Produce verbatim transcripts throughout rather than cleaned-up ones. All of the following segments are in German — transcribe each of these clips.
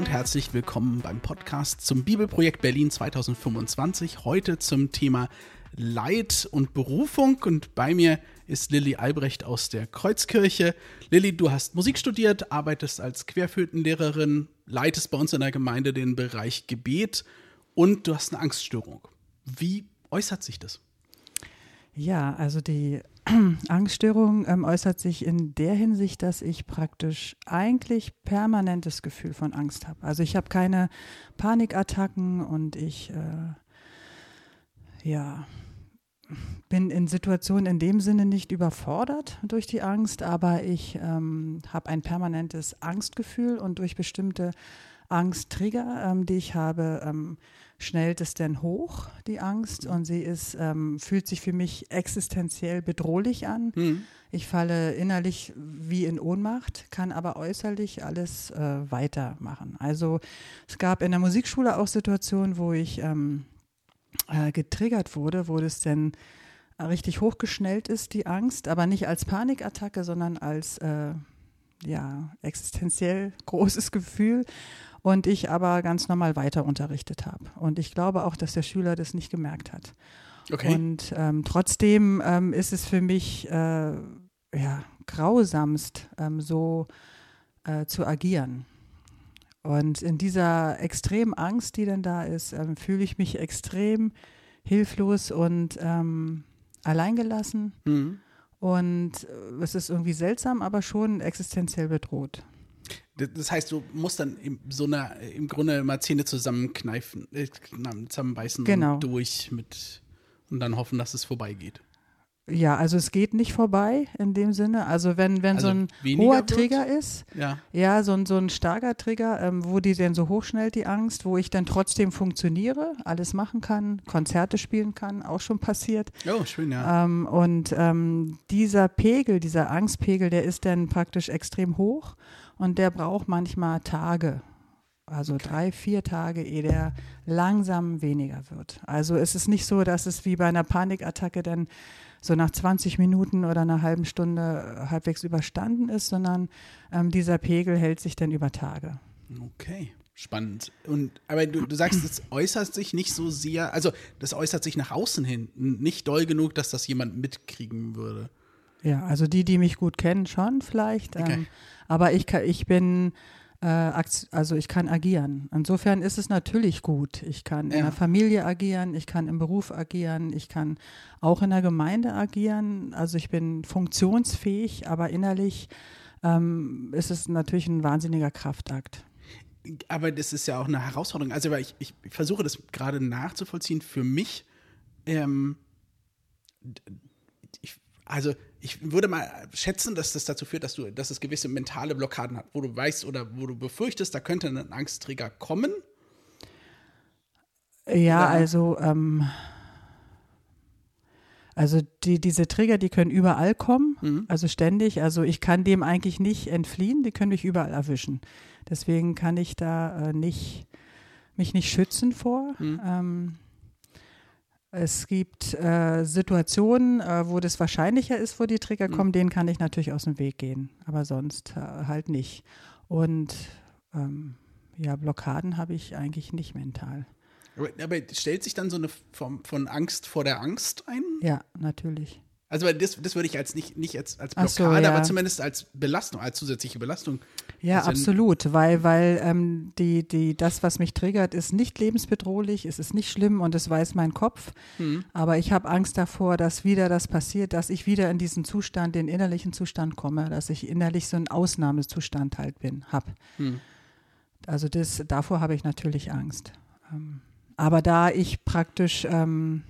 und herzlich willkommen beim Podcast zum Bibelprojekt Berlin zwanzig fünfundzwanzig. Heute zum Thema Leid und Berufung und bei mir ist Lilly Albrecht aus der Kreuzkirche. Lilly, du hast Musik studiert, arbeitest als Querflötenlehrerin, leitest bei uns in der Gemeinde den Bereich Gebet und du hast eine Angststörung. Wie äußert sich das? Ja, also die Angststörung ähm, äußert sich in der Hinsicht, dass ich praktisch eigentlich permanentes Gefühl von Angst habe. Also ich habe keine Panikattacken und ich äh, ja, bin in Situationen in dem Sinne nicht überfordert durch die Angst, aber ich ähm, habe ein permanentes Angstgefühl und durch bestimmte Angsttrigger, ähm, die ich habe, ähm, schnellt es denn hoch, die Angst, und sie ist, ähm, fühlt sich für mich existenziell bedrohlich an. Mhm. Ich falle innerlich wie in Ohnmacht, kann aber äußerlich alles äh, weitermachen. Also es gab in der Musikschule auch Situationen, wo ich ähm, äh, getriggert wurde, wo das denn richtig hochgeschnellt ist, die Angst, aber nicht als Panikattacke, sondern als äh, ja, existenziell großes Gefühl. Und ich aber ganz normal weiter unterrichtet habe. Und ich glaube auch, dass der Schüler das nicht gemerkt hat. Okay. Und ähm, trotzdem ähm, ist es für mich äh, ja, grausamst, ähm, so äh, zu agieren. Und in dieser extremen Angst, die dann da ist, ähm, fühle ich mich extrem hilflos und ähm, alleingelassen. Mhm. Und äh, es ist irgendwie seltsam, aber schon existenziell bedroht. Das heißt, du musst dann im, so eine, im Grunde mal Zähne zusammenkneifen, äh, zusammenbeißen genau. und durch mit und dann hoffen, dass es vorbeigeht. Ja, also es geht nicht vorbei in dem Sinne. Also wenn, wenn also so ein hoher wird? Trigger ist, ja, ja so, ein, so ein starker Trigger, ähm, wo die dann so hochschnellt, die Angst, wo ich dann trotzdem funktioniere, alles machen kann, Konzerte spielen kann, auch schon passiert. Oh, schön, ja. Ähm, und ähm, dieser Pegel, dieser Angstpegel, der ist dann praktisch extrem hoch und der braucht manchmal Tage. Also okay. drei, vier Tage, ehe der langsam weniger wird. Also es ist nicht so, dass es wie bei einer Panikattacke dann so nach zwanzig Minuten oder einer halben Stunde halbwegs überstanden ist, sondern ähm, dieser Pegel hält sich dann über Tage. Okay, spannend. Und aber du, du sagst, es äußert sich nicht so sehr, also das äußert sich nach außen hin nicht doll genug, dass das jemand mitkriegen würde. Ja, also die, die mich gut kennen, schon vielleicht. Okay. Ähm, aber ich, ich bin Äh, also ich kann agieren. Insofern ist es natürlich gut. Ich kann ja. in der Familie agieren, ich kann im Beruf agieren, ich kann auch in der Gemeinde agieren. Also ich bin funktionsfähig, aber innerlich ähm, ist es natürlich ein wahnsinniger Kraftakt. Aber das ist ja auch eine Herausforderung. Also ich, ich versuche das gerade nachzuvollziehen. Für mich, ähm, ich, also ich würde mal schätzen, dass das dazu führt, dass du, dass es gewisse mentale Blockaden hat, wo du weißt oder wo du befürchtest, da könnte ein Angstträger kommen. Ja, oder? also ähm, also die, diese Trigger, die können überall kommen, mhm. also ständig. Also ich kann dem eigentlich nicht entfliehen, die können mich überall erwischen. Deswegen kann ich da äh, nicht, mich nicht schützen vor. Mhm. Ähm, Es gibt äh, Situationen, äh, wo das wahrscheinlicher ist, wo die Trigger mhm. kommen, denen kann ich natürlich aus dem Weg gehen, aber sonst äh, halt nicht. Und ähm, ja, Blockaden habe ich eigentlich nicht mental. Aber, aber stellt sich dann so eine Form von Angst vor der Angst ein? Ja, natürlich. Also das, das würde ich als nicht, nicht als, als Ach Blockade, so, ja. aber zumindest als Belastung, als zusätzliche Belastung. Ja, also absolut, weil, weil ähm, die, die, das, was mich triggert, ist nicht lebensbedrohlich, es ist nicht schlimm und es weiß mein Kopf. Mhm. Aber ich habe Angst davor, dass wieder das passiert, dass ich wieder in diesen Zustand, den innerlichen Zustand komme, dass ich innerlich so ein Ausnahmezustand halt bin, habe. Mhm. Also das, davor habe ich natürlich Angst. Ähm, aber da ich praktisch ähm,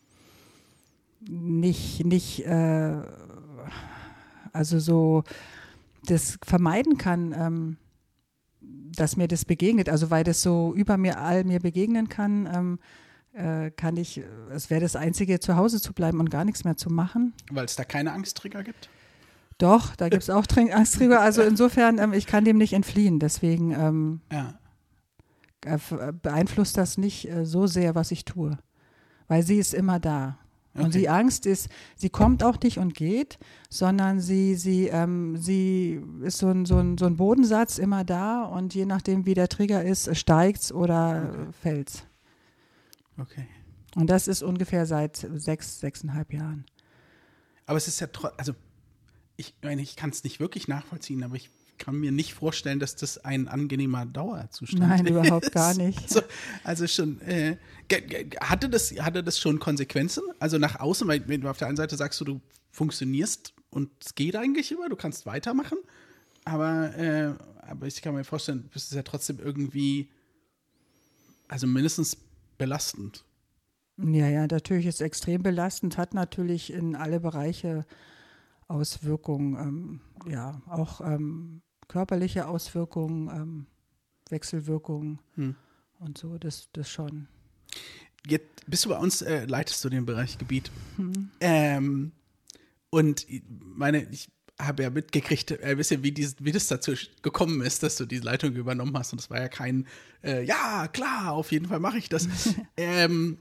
nicht, nicht äh, also so das vermeiden kann, ähm, dass mir das begegnet, also weil das so über mir all mir begegnen kann, ähm, äh, kann ich, es wäre das Einzige, zu Hause zu bleiben und gar nichts mehr zu machen. Weil es da keine Angsttrigger gibt? Doch, da gibt es auch Angsttrigger, also insofern, ähm, ich kann dem nicht entfliehen, deswegen ähm, ja. beeinflusst das nicht äh, so sehr, was ich tue, weil sie ist immer da. Okay. Und die Angst ist, sie kommt auch nicht und geht, sondern sie, sie, ähm, sie ist so ein, so, ein, so ein Bodensatz immer da und je nachdem, wie der Trigger ist, steigt's oder okay. fällt's. Okay. Und das ist ungefähr seit sechs, sechseinhalb Jahren. Aber es ist ja trotzdem, also ich meine, ich kann es nicht wirklich nachvollziehen, aber ich kann mir nicht vorstellen, dass das ein angenehmer Dauerzustand Nein, ist. Nein, überhaupt gar nicht. Also, also schon, äh, hatte das, hatte das schon Konsequenzen? Also nach außen, weil wenn du auf der einen Seite sagst, du, du funktionierst und es geht eigentlich immer, du kannst weitermachen, aber, äh, aber ich kann mir vorstellen, das ist ja trotzdem irgendwie, also mindestens belastend. Ja, ja, natürlich ist es extrem belastend, hat natürlich in alle Bereiche Auswirkungen, ähm, ja, auch ähm, körperliche Auswirkungen, ähm, Wechselwirkungen hm. und so, das, das schon. Jetzt bist du bei uns, äh, leitest du den Bereich Gebiet. Hm. Ähm, und meine, ich habe ja mitgekriegt, ein bisschen, wie, dies, wie das dazu gekommen ist, dass du diese Leitung übernommen hast. Und das war ja kein, äh, ja, klar, auf jeden Fall mache ich das. ähm,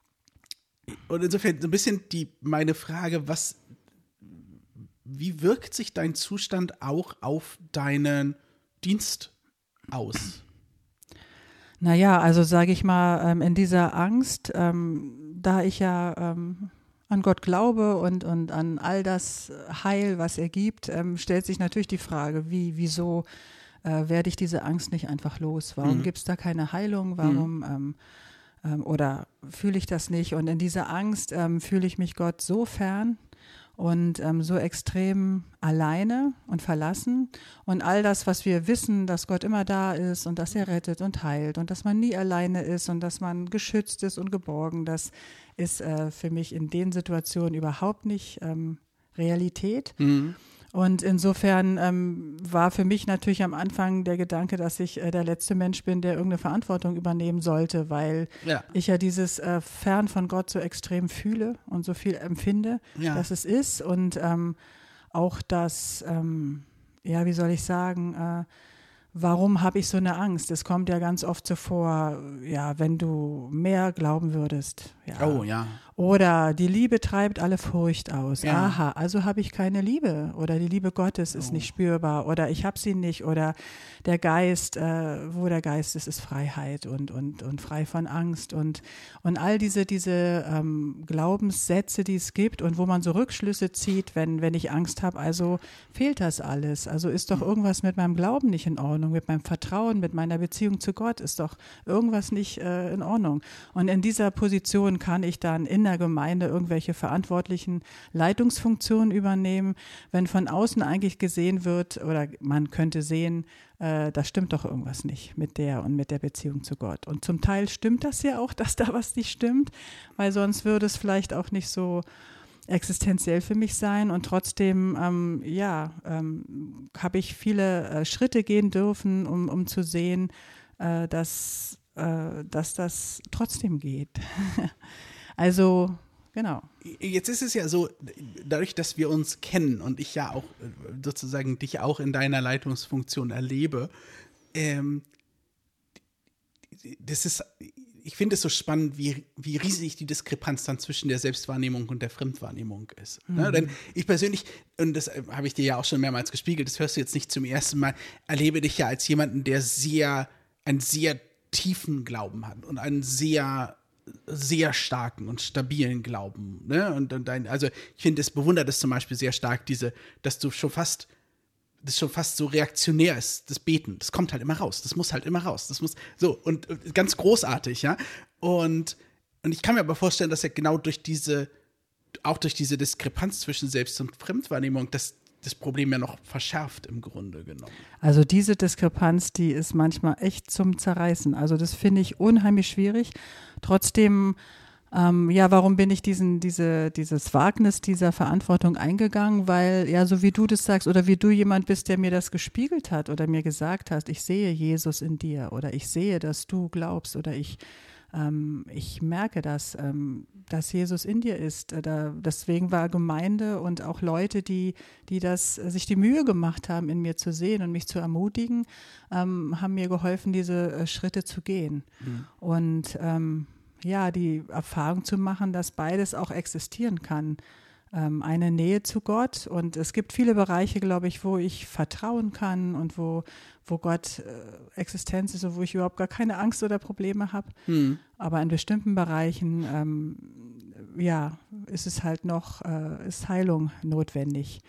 und insofern so ein bisschen die, meine Frage, was wie wirkt sich dein Zustand auch auf deinen Dienst aus? Naja, also sage ich mal, in dieser Angst, ähm, da ich ja ähm, an Gott glaube und, und an all das Heil, was er gibt, ähm, stellt sich natürlich die Frage, wie, wieso äh, werde ich diese Angst nicht einfach los? Warum mhm. gibt es da keine Heilung? Warum mhm. ähm, ähm, oder fühle ich das nicht? Und in dieser Angst ähm, fühle ich mich Gott so fern und ähm, so extrem alleine und verlassen. Und all das, was wir wissen, dass Gott immer da ist und dass er rettet und heilt und dass man nie alleine ist und dass man geschützt ist und geborgen, das ist äh, für mich in den Situationen überhaupt nicht ähm, Realität. Mhm. Und insofern ähm, war für mich natürlich am Anfang der Gedanke, dass ich äh, der letzte Mensch bin, der irgendeine Verantwortung übernehmen sollte, weil ja. ich ja dieses äh, Fern von Gott so extrem fühle und so viel empfinde, ja. dass es ist. Und ähm, auch das, ähm, ja, wie soll ich sagen, äh, warum habe ich so eine Angst? Es kommt ja ganz oft so vor, ja, wenn du mehr glauben würdest. Ja. Oh, ja. Oder die Liebe treibt alle Furcht aus. Ja. Aha, also habe ich keine Liebe. Oder die Liebe Gottes ist oh. nicht spürbar. Oder ich habe sie nicht. Oder der Geist, äh, wo der Geist ist, ist Freiheit und, und, und frei von Angst. Und, und all diese, diese ähm, Glaubenssätze, die es gibt und wo man so Rückschlüsse zieht, wenn, wenn ich Angst habe, also fehlt das alles. Also ist doch irgendwas mit meinem Glauben nicht in Ordnung, mit meinem Vertrauen, mit meiner Beziehung zu Gott ist doch irgendwas nicht äh, in Ordnung. Und in dieser Position kann ich dann in der Gemeinde irgendwelche verantwortlichen Leitungsfunktionen übernehmen, wenn von außen eigentlich gesehen wird oder man könnte sehen, äh, da stimmt doch irgendwas nicht mit der und mit der Beziehung zu Gott. Und zum Teil stimmt das ja auch, dass da was nicht stimmt, weil sonst würde es vielleicht auch nicht so existenziell für mich sein und trotzdem, ähm, ja, ähm, habe ich viele äh, Schritte gehen dürfen, um, um zu sehen, äh, dass, äh, dass das trotzdem geht. Also, genau. Jetzt ist es ja so, dadurch, dass wir uns kennen und ich ja auch sozusagen dich auch in deiner Leitungsfunktion erlebe, ähm, das ist, ich finde es so spannend, wie, wie riesig die Diskrepanz dann zwischen der Selbstwahrnehmung und der Fremdwahrnehmung ist. Mhm. Ne? Denn ich persönlich, und das habe ich dir ja auch schon mehrmals gespiegelt, das hörst du jetzt nicht zum ersten Mal, erlebe dich ja als jemanden, der sehr, einen sehr tiefen Glauben hat und einen sehr sehr starken und stabilen Glauben, ne? Und, und ein, also ich finde, es bewundert es zum Beispiel sehr stark, diese, dass du schon fast, das schon fast so reaktionär ist, das Beten, das kommt halt immer raus, das muss halt immer raus, das muss, so, und ganz großartig, ja, und, und ich kann mir aber vorstellen, dass ja genau durch diese, auch durch diese Diskrepanz zwischen Selbst- und Fremdwahrnehmung, dass das Problem ja noch verschärft im Grunde genommen. Also diese Diskrepanz, die ist manchmal echt zum Zerreißen. Also das finde ich unheimlich schwierig. Trotzdem, ähm, ja, warum bin ich diesen, diese, dieses Wagnis dieser Verantwortung eingegangen? Weil, ja, so wie du das sagst oder wie du jemand bist, der mir das gespiegelt hat oder mir gesagt hast, ich sehe Jesus in dir oder ich sehe, dass du glaubst oder ich Ähm, ich merke das, ähm, dass Jesus in dir ist. Da, deswegen war Gemeinde und auch Leute, die, die das, sich die Mühe gemacht haben, in mir zu sehen und mich zu ermutigen, ähm, haben mir geholfen, diese äh, Schritte zu gehen. Mhm. Und ähm, ja, die Erfahrung zu machen, dass beides auch existieren kann. Ähm, eine Nähe zu Gott, und es gibt viele Bereiche, glaube ich, wo ich vertrauen kann und wo, wo Gott äh, Existenz ist und wo ich überhaupt gar keine Angst oder Probleme habe. Hm. Aber in bestimmten Bereichen, ähm, ja, ist es halt noch, äh, ist Heilung notwendig.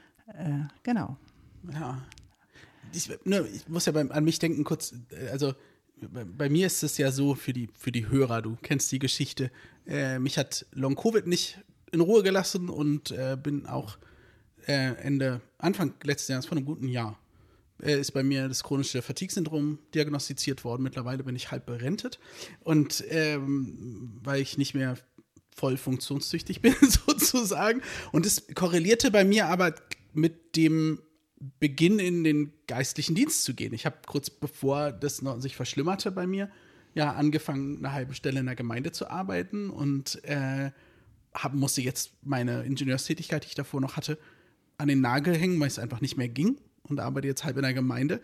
Äh, genau. Ja. Ich, ne, ich muss ja beim, an mich denken kurz, also bei, bei mir ist es ja so, für die, für die Hörer, du kennst die Geschichte, äh, mich hat Long-Covid nicht in Ruhe gelassen und äh, bin auch äh, Ende, Anfang letzten Jahres, vor einem guten Jahr, äh, ist bei mir das chronische Fatigue-Syndrom diagnostiziert worden. Mittlerweile bin ich halb berentet und ähm, weil ich nicht mehr voll funktionstüchtig bin, sozusagen. Und es korrelierte bei mir aber mit dem Beginn in den geistlichen Dienst zu gehen. Ich habe kurz bevor das noch sich verschlimmerte bei mir, ja, angefangen, eine halbe Stelle in der Gemeinde zu arbeiten und äh, hab, musste jetzt meine Ingenieurstätigkeit, die ich davor noch hatte, an den Nagel hängen, weil es einfach nicht mehr ging, und arbeite jetzt halb in der Gemeinde.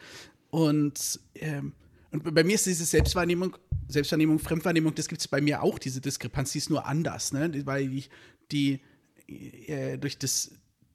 Und, ähm, und bei mir ist diese Selbstwahrnehmung, Selbstwahrnehmung, Fremdwahrnehmung, das gibt es bei mir auch, diese Diskrepanz, die ist nur anders, ne? Weil die, die äh, durch das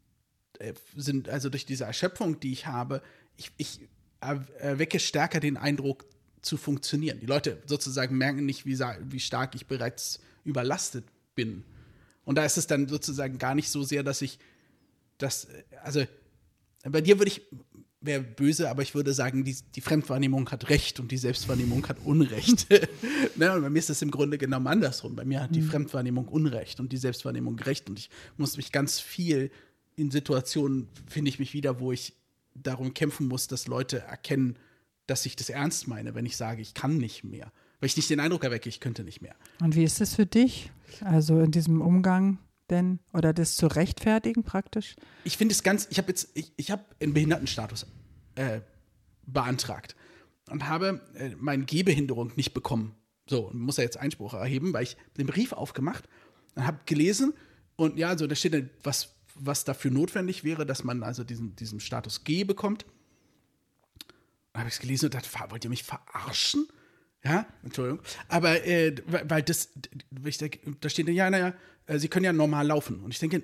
äh, sind, also durch diese Erschöpfung, die ich habe, ich, ich erwecke stärker den Eindruck zu funktionieren. Die Leute sozusagen merken nicht, wie, wie stark ich bereits überlastet bin. Und da ist es dann sozusagen gar nicht so sehr, dass ich das, also bei dir würde ich, wäre böse, aber ich würde sagen, die, die Fremdwahrnehmung hat Recht und die Selbstwahrnehmung hat Unrecht. Ne? Und bei mir ist es im Grunde genommen andersrum. Bei mir hat die mhm. Fremdwahrnehmung Unrecht und die Selbstwahrnehmung Recht. Und ich muss mich ganz viel in Situationen, finde ich mich wieder, wo ich darum kämpfen muss, dass Leute erkennen, dass ich das ernst meine, wenn ich sage, ich kann nicht mehr. Weil ich nicht den Eindruck erwecke, ich könnte nicht mehr. Und wie ist es für dich? Also in diesem Umgang denn, oder das zu rechtfertigen praktisch? Ich finde es ganz, ich habe jetzt, ich, ich habe einen Behindertenstatus äh, beantragt und habe äh, meine Gehbehinderung nicht bekommen. So, und muss ja jetzt Einspruch erheben, weil ich den Brief aufgemacht und habe gelesen und ja, also da steht dann, was, was dafür notwendig wäre, dass man also diesen, diesen Status G bekommt. Dann habe ich es gelesen und dachte, wollt ihr mich verarschen? Ja, Entschuldigung. Aber äh, weil das, ich denke, da steht ja, naja, Sie können ja normal laufen. Und ich denke,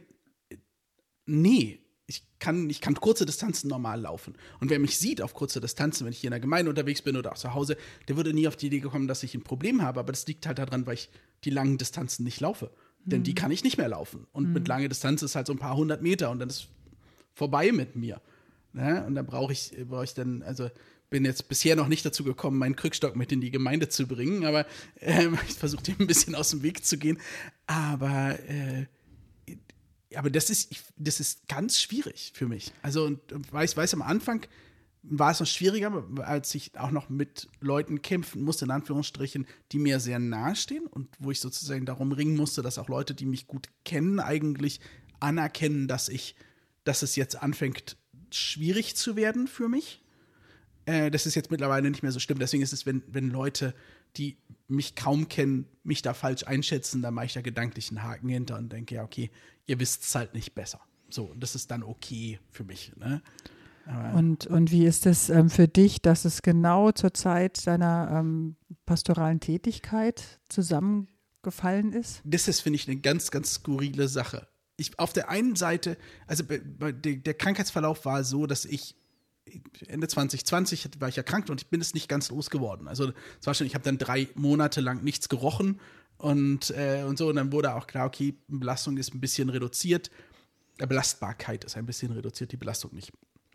nee, ich kann, ich kann kurze Distanzen normal laufen. Und wer mich sieht auf kurze Distanzen, wenn ich hier in der Gemeinde unterwegs bin oder auch zu Hause, der würde nie auf die Idee kommen, dass ich ein Problem habe. Aber das liegt halt daran, weil ich die langen Distanzen nicht laufe. Mhm. Denn die kann ich nicht mehr laufen. Und mhm. mit langer Distanz ist halt so ein paar hundert Meter und dann ist vorbei mit mir. Ja, und dann brauche ich, brauche ich dann, also bin jetzt bisher noch nicht dazu gekommen, meinen Krückstock mit in die Gemeinde zu bringen, aber äh, ich versuche dem ein bisschen aus dem Weg zu gehen. Aber, äh, aber das ist, ich, das ist ganz schwierig für mich. Also, und weiß, weiß am Anfang war es noch schwieriger, als ich auch noch mit Leuten kämpfen musste, in Anführungsstrichen, die mir sehr nahe stehen und wo ich sozusagen darum ringen musste, dass auch Leute, die mich gut kennen, eigentlich anerkennen, dass ich, dass es jetzt anfängt, schwierig zu werden für mich. Äh, das ist jetzt mittlerweile nicht mehr so schlimm. Deswegen ist es, wenn, wenn Leute, die mich kaum kennen, mich da falsch einschätzen, dann mache ich da gedanklich einen Haken hinter und denke, ja, okay, ihr wisst es halt nicht besser. So, und das ist dann okay für mich. Ne? Aber und, und wie ist es ähm, für dich, dass es genau zur Zeit deiner ähm, pastoralen Tätigkeit zusammengefallen ist? Das ist, finde ich, eine ganz, ganz skurrile Sache. Ich, auf der einen Seite, also bei, bei, der, der Krankheitsverlauf war so, dass ich Ende zwanzig zwanzig war ich erkrankt und ich bin es nicht ganz losgeworden. Also es war schon, ich habe dann drei Monate lang nichts gerochen und, äh, und so. Und dann wurde auch klar, okay, Belastung ist ein bisschen reduziert. Die Belastbarkeit ist ein bisschen reduziert, die Belastung nicht.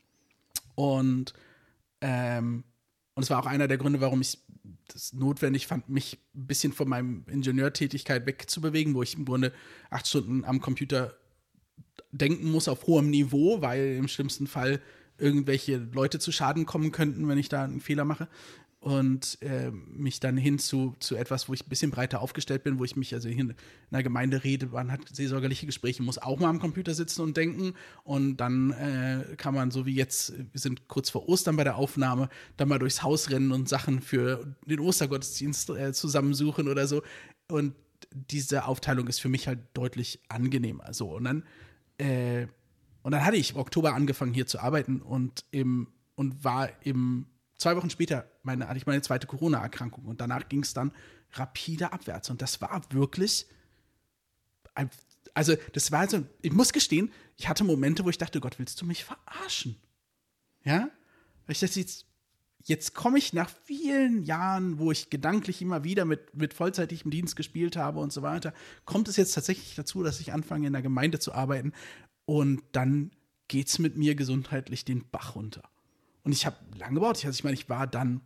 Und ähm, und es war auch einer der Gründe, warum ich das notwendig fand, mich ein bisschen von meinem Ingenieurtätigkeit wegzubewegen, wo ich im Grunde acht Stunden am Computer denken muss auf hohem Niveau, weil im schlimmsten Fall irgendwelche Leute zu Schaden kommen könnten, wenn ich da einen Fehler mache. Und äh, mich dann hin zu, zu etwas, wo ich ein bisschen breiter aufgestellt bin, wo ich mich, also hier in einer Gemeinde rede, man hat seelsorgerliche Gespräche, muss auch mal am Computer sitzen und denken. Und dann äh, kann man, so wie jetzt, wir sind kurz vor Ostern bei der Aufnahme, dann mal durchs Haus rennen und Sachen für den Ostergottesdienst äh, zusammensuchen oder so. Und diese Aufteilung ist für mich halt deutlich angenehmer. So, und dann äh, Und dann hatte ich im Oktober angefangen, hier zu arbeiten und, im, und war im, zwei Wochen später, meine, hatte ich meine zweite Corona-Erkrankung. Und danach ging es dann rapide abwärts. Und das war wirklich, ein, also das war so, ich muss gestehen, ich hatte Momente, wo ich dachte, Gott, willst du mich verarschen? Ja? Ich dachte, jetzt, jetzt komme ich nach vielen Jahren, wo ich gedanklich immer wieder mit, mit vollzeitigem Dienst gespielt habe und so weiter, kommt es jetzt tatsächlich dazu, dass ich anfange, in der Gemeinde zu arbeiten und dann geht es mit mir gesundheitlich den Bach runter. Und ich habe lange gebraucht. Also ich meine, ich war dann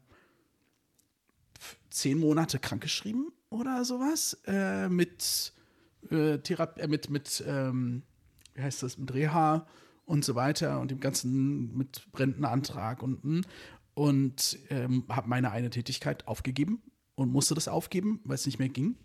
zehn Monate krankgeschrieben oder sowas äh, mit äh, Therapie, äh, mit, mit ähm, wie heißt das, mit Reha und so weiter und dem ganzen mit Rentenantrag und und ähm, habe meine eine Tätigkeit aufgegeben und musste das aufgeben, weil es nicht mehr ging.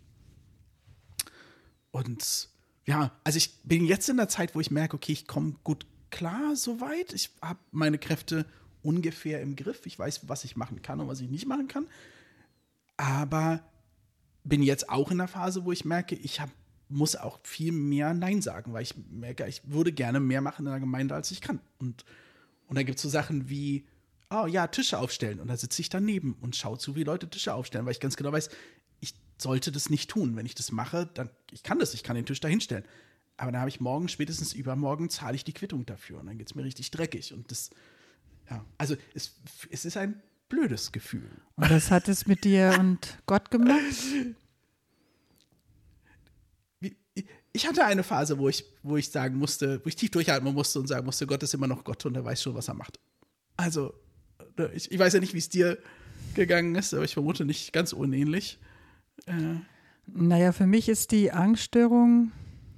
Und ja, also ich bin jetzt in der Zeit, wo ich merke, okay, ich komme gut klar soweit. Ich habe meine Kräfte ungefähr im Griff. Ich weiß, was ich machen kann und was ich nicht machen kann. Aber bin jetzt auch in der Phase, wo ich merke, ich hab, muss auch viel mehr Nein sagen, weil ich merke, ich würde gerne mehr machen in der Gemeinde, als ich kann. Und, und dann gibt es so Sachen wie, oh ja, Tische aufstellen. Und da sitze ich daneben und schaue zu, wie Leute Tische aufstellen, weil ich ganz genau weiß, ich sollte das nicht tun. Wenn ich das mache, dann, ich kann das, ich kann den Tisch da hinstellen. Aber dann habe ich morgen, spätestens übermorgen, zahle ich die Quittung dafür. Und dann geht es mir richtig dreckig. Und das, ja, also es, es ist ein blödes Gefühl. Und das hat es mit dir und Gott gemacht? Ich hatte eine Phase, wo ich, wo ich sagen musste, wo ich tief durchatmen musste und sagen musste, Gott ist immer noch Gott und er weiß schon, was er macht. Also, ich, ich weiß ja nicht, wie es dir gegangen ist, aber ich vermute nicht ganz unähnlich. Äh. Naja, für mich ist die Angststörung,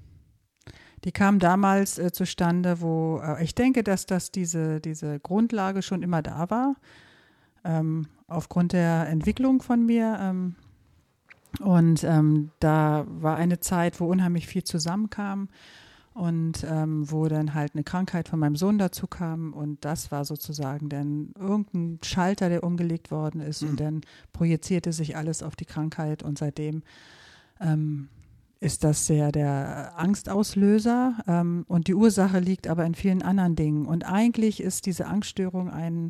die kam damals äh, zustande, wo äh, ich denke, dass das diese, diese Grundlage schon immer da war, ähm, aufgrund der Entwicklung von mir. Ähm, und ähm, da war eine Zeit, wo unheimlich viel zusammenkam und ähm, wo dann halt eine Krankheit von meinem Sohn dazu kam und das war sozusagen dann irgendein Schalter, der umgelegt worden ist mhm. und dann projizierte sich alles auf die Krankheit und seitdem ähm, ist das sehr der Angstauslöser ähm, und die Ursache liegt aber in vielen anderen Dingen. Und eigentlich ist diese Angststörung ein,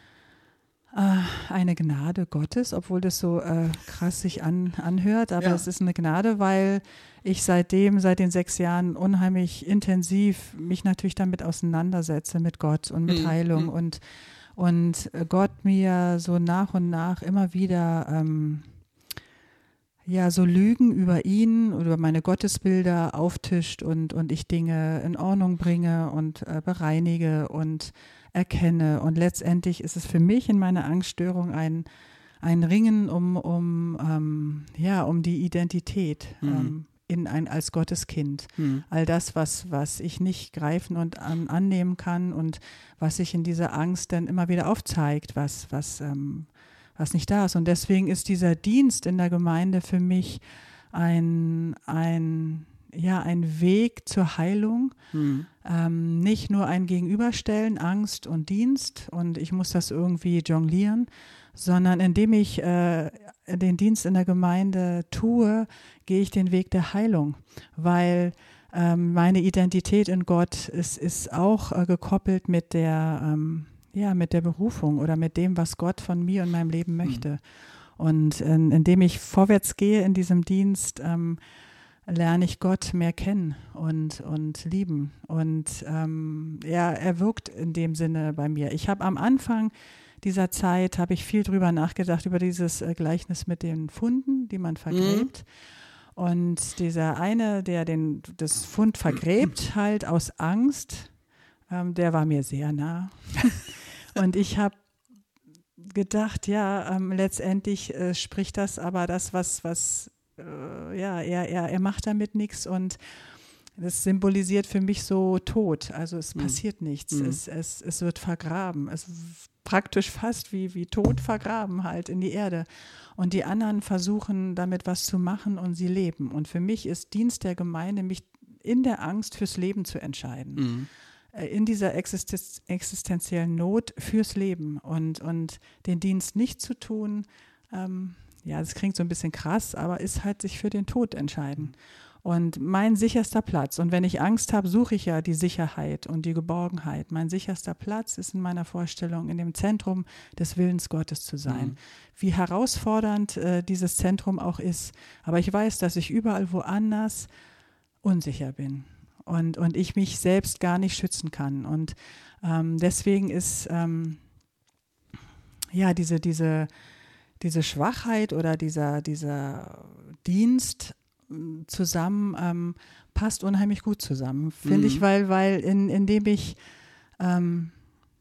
äh, eine Gnade Gottes, obwohl das so äh, krass sich an, anhört. Aber ja. Es ist eine Gnade, weil ich seitdem, seit den sechs Jahren unheimlich intensiv mich natürlich damit auseinandersetze, mit Gott und mit mhm. Heilung. Und, und Gott mir so nach und nach immer wieder ähm, ja, so Lügen über ihn oder über meine Gottesbilder auftischt und, und ich Dinge in Ordnung bringe und äh, bereinige und erkenne. Und letztendlich ist es für mich in meiner Angststörung ein, ein Ringen um, um, ähm, ja, um die Identität mhm. ähm, in ein, als Gotteskind. Mhm. All das, was, was ich nicht greifen und an, annehmen kann und was sich in dieser Angst dann immer wieder aufzeigt, was, was ähm, was nicht da ist. Und deswegen ist dieser Dienst in der Gemeinde für mich ein, ein, ja, ein Weg zur Heilung. Mhm. Ähm, nicht nur ein Gegenüberstellen, Angst und Dienst und ich muss das irgendwie jonglieren, sondern indem ich äh, den Dienst in der Gemeinde tue, gehe ich den Weg der Heilung, weil ähm, meine Identität in Gott ist, ist auch äh, gekoppelt mit der ähm, Ja, mit der Berufung oder mit dem, was Gott von mir und meinem Leben möchte. Mhm. Und in, indem ich vorwärts gehe in diesem Dienst, ähm, lerne ich Gott mehr kennen und, und lieben. Und ähm, ja, er wirkt in dem Sinne bei mir. Ich habe am Anfang dieser Zeit, habe ich viel drüber nachgedacht, über dieses äh, Gleichnis mit den Funden, die man vergräbt. Mhm. Und dieser eine, der den, das Fund vergräbt, halt aus Angst, ähm, der war mir sehr nah. Und ich habe gedacht, ja, ähm, letztendlich äh, spricht das aber das, was, was äh, ja, er, er, er macht damit nichts und das symbolisiert für mich so Tod. Also es mhm. passiert nichts, mhm. es, es, es wird vergraben. Es praktisch fast wie, wie tot vergraben halt in die Erde. Und die anderen versuchen damit was zu machen und sie leben. Und für mich ist Dienst der Gemeinde, mich in der Angst fürs Leben zu entscheiden. Mhm. In dieser Existenz, existenziellen Not fürs Leben und, und den Dienst nicht zu tun, ähm, ja, das klingt so ein bisschen krass, aber ist halt sich für den Tod entscheiden. Und mein sicherster Platz, und wenn ich Angst habe, suche ich ja die Sicherheit und die Geborgenheit. Mein sicherster Platz ist in meiner Vorstellung, in dem Zentrum des Willens Gottes zu sein. Mhm. Wie herausfordernd äh, dieses Zentrum auch ist. Aber ich weiß, dass ich überall woanders unsicher bin und, und ich mich selbst gar nicht schützen kann. Und ähm, deswegen ist ähm, ja diese, diese, diese Schwachheit oder dieser, dieser Dienst zusammen, ähm, passt unheimlich gut zusammen, finde mhm. ich, weil, weil in, indem ich ähm,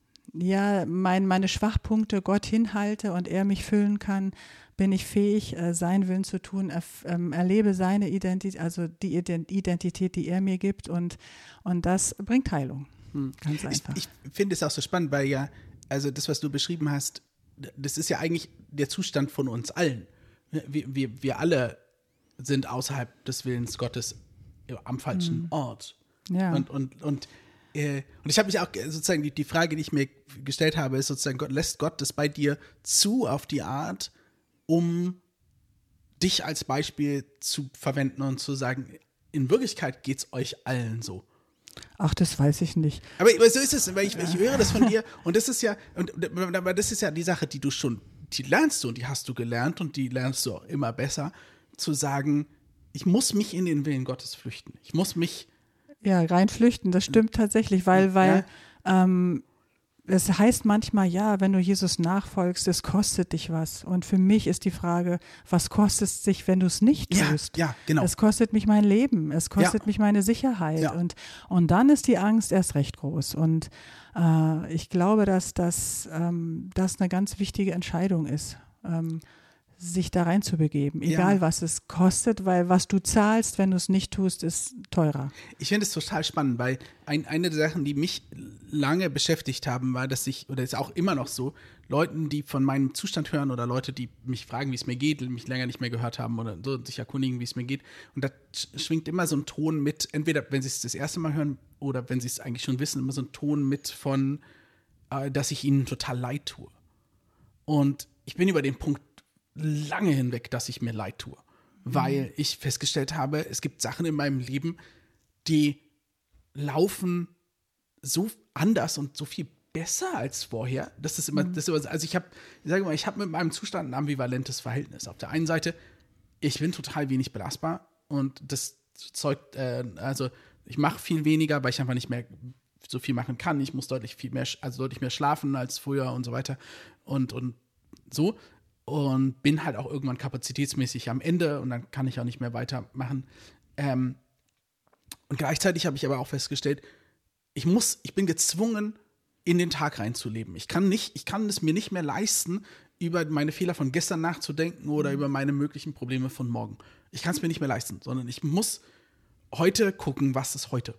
ja mein, meine Schwachpunkte Gott hinhalte und er mich füllen kann, bin ich fähig, äh, seinen Willen zu tun, erf- ähm, erlebe seine Identität, also die Identität, die er mir gibt, und, und das bringt Heilung. Mhm. Ganz einfach. Ich, ich finde es auch so spannend, weil ja, also das, was du beschrieben hast, das ist ja eigentlich der Zustand von uns allen. Wir, wir, wir alle sind außerhalb des Willens Gottes am falschen mhm. Ort. Ja. Und, und, und, äh, und ich habe mich auch sozusagen, die, die Frage, die ich mir gestellt habe, ist sozusagen, Gott, lässt Gott das bei dir zu auf die Art, um dich als Beispiel zu verwenden und zu sagen, in Wirklichkeit geht es euch allen so. Ach, das weiß ich nicht. Aber, aber so ist es, weil ich, ich höre das von dir, und das ist ja, und aber das ist ja die Sache, die du schon, die lernst du und die hast du gelernt und die lernst du auch immer besser, zu sagen, ich muss mich in den Willen Gottes flüchten. Ich muss mich Ja, rein flüchten, das stimmt tatsächlich, weil, weil ja. ähm, es heißt manchmal, ja, wenn du Jesus nachfolgst, es kostet dich was. Und für mich ist die Frage, was kostet es dich, wenn du es nicht tust? Ja, ja, genau. Es kostet mich mein Leben, es kostet ja. mich meine Sicherheit. Ja. Und, und dann ist die Angst erst recht groß. Und äh, ich glaube, dass das, ähm, das eine ganz wichtige Entscheidung ist. Ähm, sich da reinzubegeben, egal ja. was es kostet, weil was du zahlst, wenn du es nicht tust, ist teurer. Ich finde es total spannend, weil ein, eine der Sachen, die mich lange beschäftigt haben, war, dass ich, oder ist auch immer noch so, Leuten, die von meinem Zustand hören oder Leute, die mich fragen, wie es mir geht, mich länger nicht mehr gehört haben oder so, sich erkundigen, wie es mir geht, und da schwingt immer so ein Ton mit, entweder wenn sie es das erste Mal hören oder wenn sie es eigentlich schon wissen, immer so ein Ton mit von, äh, dass ich ihnen total leid tue. Und ich bin über den Punkt lange hinweg, dass ich mir leid tue, weil mhm. ich festgestellt habe, es gibt Sachen in meinem Leben, die laufen so anders und so viel besser als vorher. Das ist immer, mhm. das ist immer also ich habe, ich sage mal, ich habe mit meinem Zustand ein ambivalentes Verhältnis. Auf der einen Seite, ich bin total wenig belastbar und das zeugt, äh, also ich mache viel weniger, weil ich einfach nicht mehr so viel machen kann. Ich muss deutlich viel mehr, also deutlich mehr schlafen als früher und so weiter und, und so. Und bin halt auch irgendwann kapazitätsmäßig am Ende und dann kann ich auch nicht mehr weitermachen. Ähm, und gleichzeitig habe ich aber auch festgestellt, ich muss, ich bin gezwungen, in den Tag reinzuleben. Ich kann nicht, ich kann es mir nicht mehr leisten, über meine Fehler von gestern nachzudenken oder über meine möglichen Probleme von morgen. Ich kann es mir nicht mehr leisten, sondern ich muss heute gucken, was ist heute.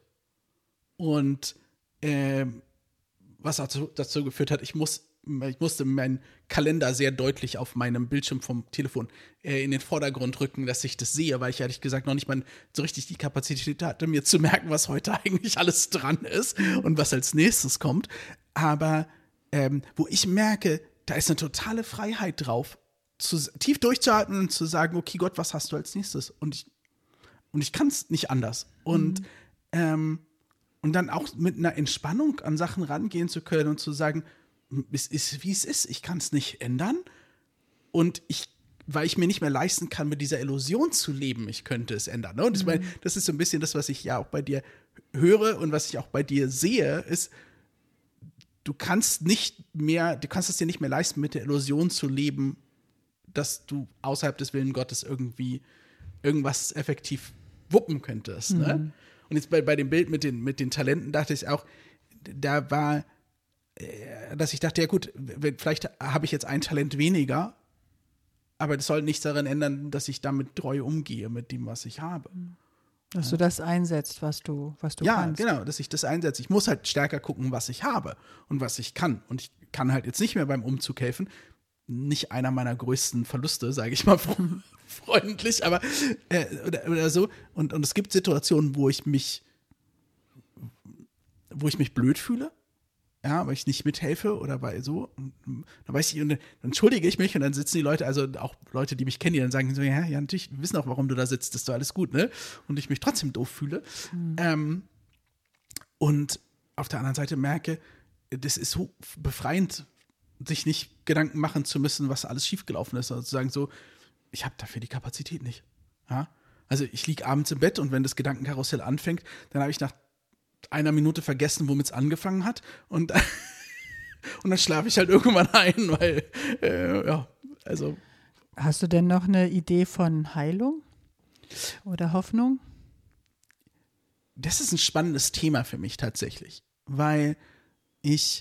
Und äh, was dazu, dazu geführt hat, ich muss Ich musste meinen Kalender sehr deutlich auf meinem Bildschirm vom Telefon äh, in den Vordergrund rücken, dass ich das sehe, weil ich ehrlich gesagt noch nicht mal so richtig die Kapazität hatte, mir zu merken, was heute eigentlich alles dran ist und was als nächstes kommt. Aber ähm, wo ich merke, da ist eine totale Freiheit drauf, zu, tief durchzuatmen und zu sagen, okay Gott, was hast du als nächstes? Und ich, und ich kann es nicht anders. Und, mhm. ähm, und dann auch mit einer Entspannung an Sachen rangehen zu können und zu sagen, es ist, wie es ist. Ich kann es nicht ändern. Und ich, weil ich mir nicht mehr leisten kann, mit dieser Illusion zu leben, ich könnte es ändern. Ne? Und mhm. ich meine, das ist so ein bisschen das, was ich ja auch bei dir höre und was ich auch bei dir sehe, ist, du kannst nicht mehr, du kannst es dir nicht mehr leisten, mit der Illusion zu leben, dass du außerhalb des Willens Gottes irgendwie irgendwas effektiv wuppen könntest. Mhm. Ne? Und jetzt bei, bei dem Bild mit den, mit den Talenten dachte ich auch, da war dass ich dachte, ja gut, vielleicht habe ich jetzt ein Talent weniger, aber das soll nichts daran ändern, dass ich damit treu umgehe mit dem, was ich habe. Dass ja. du das einsetzt, was du, was du ja, kannst. Ja, genau, dass ich das einsetze. Ich muss halt stärker gucken, was ich habe und was ich kann. Und ich kann halt jetzt nicht mehr beim Umzug helfen. Nicht einer meiner größten Verluste, sage ich mal freundlich, aber äh, oder, oder so. Und, und es gibt Situationen, wo ich mich, wo ich mich blöd fühle. ja, weil ich nicht mithelfe oder bei so, dann weiß ich, und dann entschuldige ich mich und dann sitzen die Leute, also auch Leute, die mich kennen, die dann sagen so, ja, ja, natürlich, wir wissen auch, warum du da sitzt, ist doch alles gut, ne? Und ich mich trotzdem doof fühle. Mhm. Ähm, und auf der anderen Seite merke, das ist so befreiend, sich nicht Gedanken machen zu müssen, was alles schiefgelaufen ist, also zu sagen so, ich habe dafür die Kapazität nicht, ja? Also ich liege abends im Bett und wenn das Gedankenkarussell anfängt, dann habe ich nach einer Minute vergessen, womit es angefangen hat und, und dann schlafe ich halt irgendwann ein, weil, äh, ja, also. Hast du denn noch eine Idee von Heilung oder Hoffnung? Das ist ein spannendes Thema für mich tatsächlich, weil ich,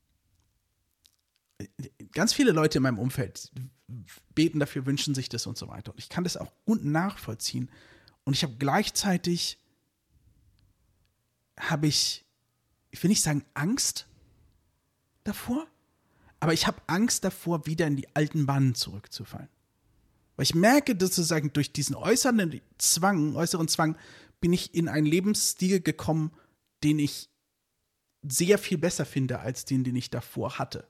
ganz viele Leute in meinem Umfeld beten dafür, wünschen sich das und so weiter und ich kann das auch gut nachvollziehen und ich habe gleichzeitig habe ich, ich will nicht sagen Angst davor, aber ich habe Angst davor, wieder in die alten Bahnen zurückzufallen. Weil ich merke, dass sozusagen durch diesen äußeren Zwang, äußeren Zwang, bin ich in einen Lebensstil gekommen, den ich sehr viel besser finde, als den, den ich davor hatte.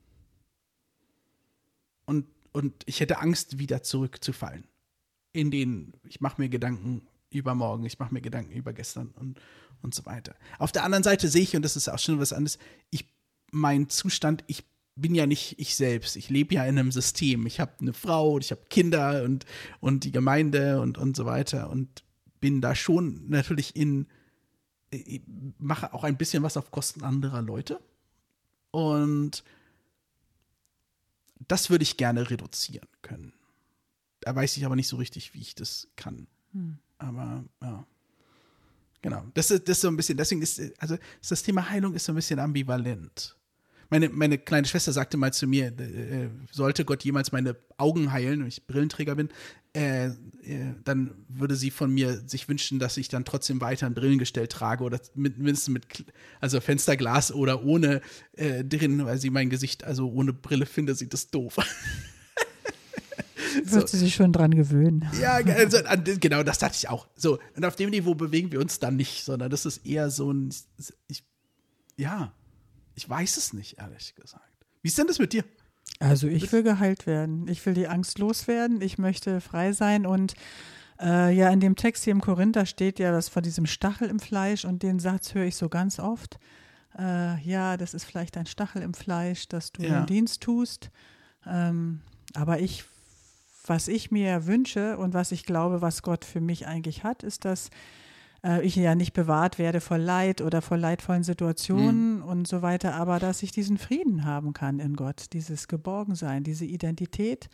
Und, und ich hätte Angst, wieder zurückzufallen. In den, ich mache mir Gedanken über morgen, ich mache mir Gedanken über gestern und und so weiter. Auf der anderen Seite sehe ich, und das ist auch schon was anderes, ich, mein Zustand, ich bin ja nicht ich selbst. Ich lebe ja in einem System. Ich habe eine Frau, ich habe Kinder und, und die Gemeinde und, und so weiter und bin da schon natürlich in, ich mache auch ein bisschen was auf Kosten anderer Leute und das würde ich gerne reduzieren können. Da weiß ich aber nicht so richtig, wie ich das kann. Hm. Aber ja. Genau, das ist, das ist so ein bisschen, deswegen ist, also das Thema Heilung ist so ein bisschen ambivalent. Meine, meine kleine Schwester sagte mal zu mir, äh, sollte Gott jemals meine Augen heilen, wenn ich Brillenträger bin, äh, äh, dann würde sie von mir sich wünschen, dass ich dann trotzdem weiter ein Brillengestell trage oder mit, mindestens mit, also Fensterglas oder ohne äh, drin, weil sie mein Gesicht, also ohne Brille finde, sieht das doof. Wird sie sich schon dran gewöhnen. Ja, also, genau, das dachte ich auch. So, und auf dem Niveau bewegen wir uns dann nicht, sondern das ist eher so ein, ich, ja, ich weiß es nicht, ehrlich gesagt. Wie ist denn das mit dir? Also ich will geheilt werden. Ich will die Angst loswerden. Ich möchte frei sein und äh, ja, in dem Text hier im Korinther steht ja das von diesem Stachel im Fleisch und den Satz höre ich so ganz oft. Äh, ja, das ist vielleicht ein Stachel im Fleisch, dass du ja. den Dienst tust. Ähm, aber ich Was ich mir wünsche und was ich glaube, was Gott für mich eigentlich hat, ist, dass äh, ich ja nicht bewahrt werde vor Leid oder vor leidvollen Situationen mhm. und so weiter, aber dass ich diesen Frieden haben kann in Gott, dieses Geborgensein, diese Identität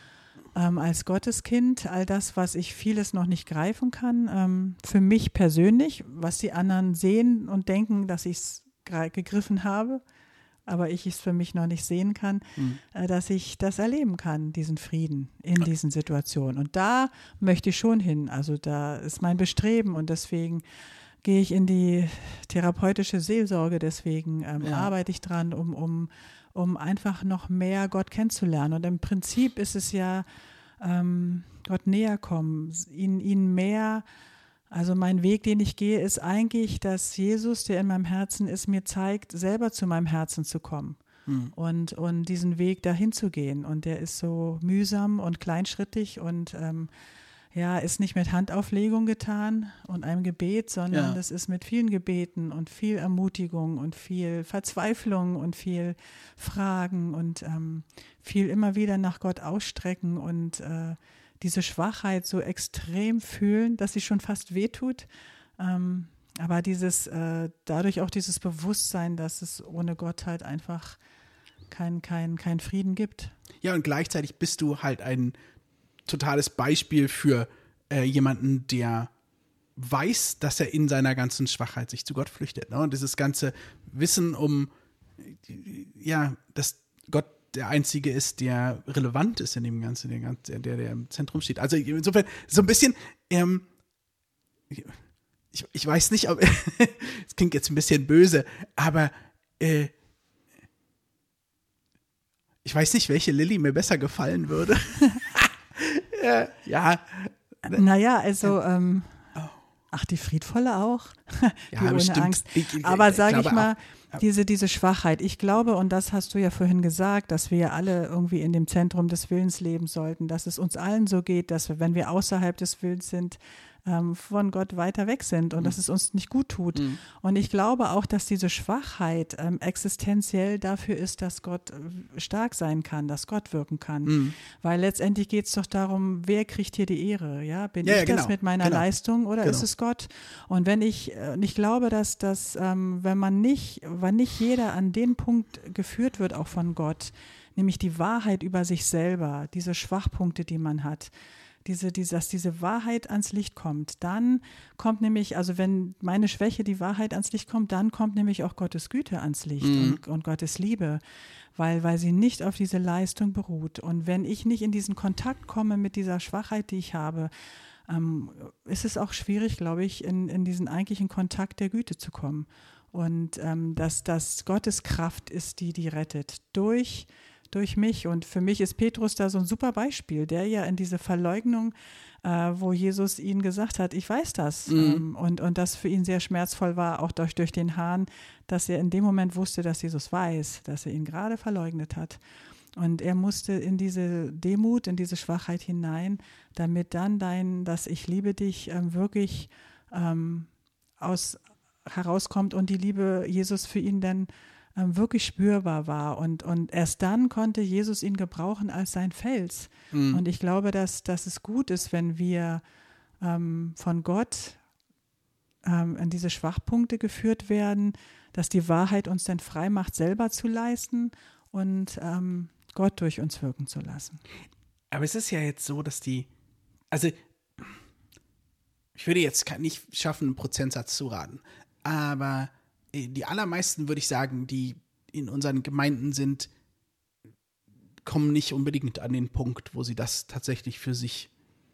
ähm, als Gotteskind, all das, was ich vieles noch nicht greifen kann, ähm, für mich persönlich, was die anderen sehen und denken, dass ich es gegriffen habe, aber ich es für mich noch nicht sehen kann, mhm. äh, dass ich das erleben kann, diesen Frieden in diesen Situationen. Und da möchte ich schon hin. Also da ist mein Bestreben und deswegen gehe ich in die therapeutische Seelsorge, deswegen ähm, ja. arbeite ich dran, um, um, um einfach noch mehr Gott kennenzulernen. Und im Prinzip ist es ja ähm, Gott näher kommen, ihn, ihn mehr. Also mein Weg, den ich gehe, ist eigentlich, dass Jesus, der in meinem Herzen ist, mir zeigt, selber zu meinem Herzen zu kommen hm. und, und diesen Weg dahin zu gehen. Und der ist so mühsam und kleinschrittig und ähm, ja, ist nicht mit Handauflegung getan und einem Gebet, sondern ja. das ist mit vielen Gebeten und viel Ermutigung und viel Verzweiflung und viel Fragen und ähm, viel immer wieder nach Gott ausstrecken und äh, diese Schwachheit so extrem fühlen, dass sie schon fast wehtut. Ähm, aber dieses, äh, dadurch auch dieses Bewusstsein, dass es ohne Gott halt einfach kein, kein, kein Frieden gibt. Ja, und gleichzeitig bist du halt ein totales Beispiel für äh, jemanden, der weiß, dass er in seiner ganzen Schwachheit sich zu Gott flüchtet. Ne? Und dieses ganze Wissen um, ja, dass Gott der Einzige ist, der relevant ist in dem Ganzen, der, der, der im Zentrum steht. Also insofern so ein bisschen, ähm, ich, ich weiß nicht, ob, es klingt jetzt ein bisschen böse, aber äh, ich weiß nicht, welche Lilly mir besser gefallen würde. ja. Naja, also ähm, Ach, die friedvolle auch? Ja, die ohne bestimmt. Angst. Ich, ich, Aber ich sage ich glaube mal, auch, ja. diese, diese Schwachheit. Ich glaube, und das hast du ja vorhin gesagt, dass wir alle irgendwie in dem Zentrum des Willens leben sollten, dass es uns allen so geht, dass wir, wenn wir außerhalb des Willens sind, ähm, von Gott weiter weg sind und mhm. dass es uns nicht gut tut. Mhm. Und ich glaube auch, dass diese Schwachheit ähm, existenziell dafür ist, dass Gott äh, stark sein kann, dass Gott wirken kann. Mhm. Weil letztendlich geht es doch darum, wer kriegt hier die Ehre? Ja? Bin ja, ich ja, genau. das mit meiner genau. Leistung oder genau. ist es Gott? Und wenn ich, äh, ich glaube, dass, dass ähm, wenn man nicht, wenn nicht jeder an den Punkt geführt wird, auch von Gott, nämlich die Wahrheit über sich selber, diese Schwachpunkte, die man hat, Diese, diese, dass diese Wahrheit ans Licht kommt, dann kommt nämlich, also wenn meine Schwäche die Wahrheit ans Licht kommt, dann kommt nämlich auch Gottes Güte ans Licht mhm. und, und Gottes Liebe, weil, weil sie nicht auf diese Leistung beruht. Und wenn ich nicht in diesen Kontakt komme mit dieser Schwachheit, die ich habe, ähm, ist es auch schwierig, glaube ich, in, in diesen eigentlichen Kontakt der Güte zu kommen. Und ähm, dass, dass Gottes Kraft ist, die, die rettet, durch durch mich. Und für mich ist Petrus da so ein super Beispiel, der ja in diese Verleugnung, äh, wo Jesus ihn gesagt hat, ich weiß das. Mhm. Ähm, und, und das für ihn sehr schmerzvoll war, auch durch, durch den Hahn, dass er in dem Moment wusste, dass Jesus weiß, dass er ihn gerade verleugnet hat. Und er musste in diese Demut, in diese Schwachheit hinein, damit dann dein, dass ich liebe dich, ähm, wirklich ähm, aus, herauskommt und die Liebe Jesus für ihn dann wirklich spürbar war. Und, und erst dann konnte Jesus ihn gebrauchen als sein Fels. Mhm. Und ich glaube, dass, dass es gut ist, wenn wir ähm, von Gott ähm, in diese Schwachpunkte geführt werden, dass die Wahrheit uns dann frei macht, selber zu leisten und ähm, Gott durch uns wirken zu lassen. Aber es ist ja jetzt so, dass die, also ich würde jetzt nicht schaffen, einen Prozentsatz zu raten, aber die allermeisten, würde ich sagen, die in unseren Gemeinden sind, kommen nicht unbedingt an den Punkt, wo sie das tatsächlich für sich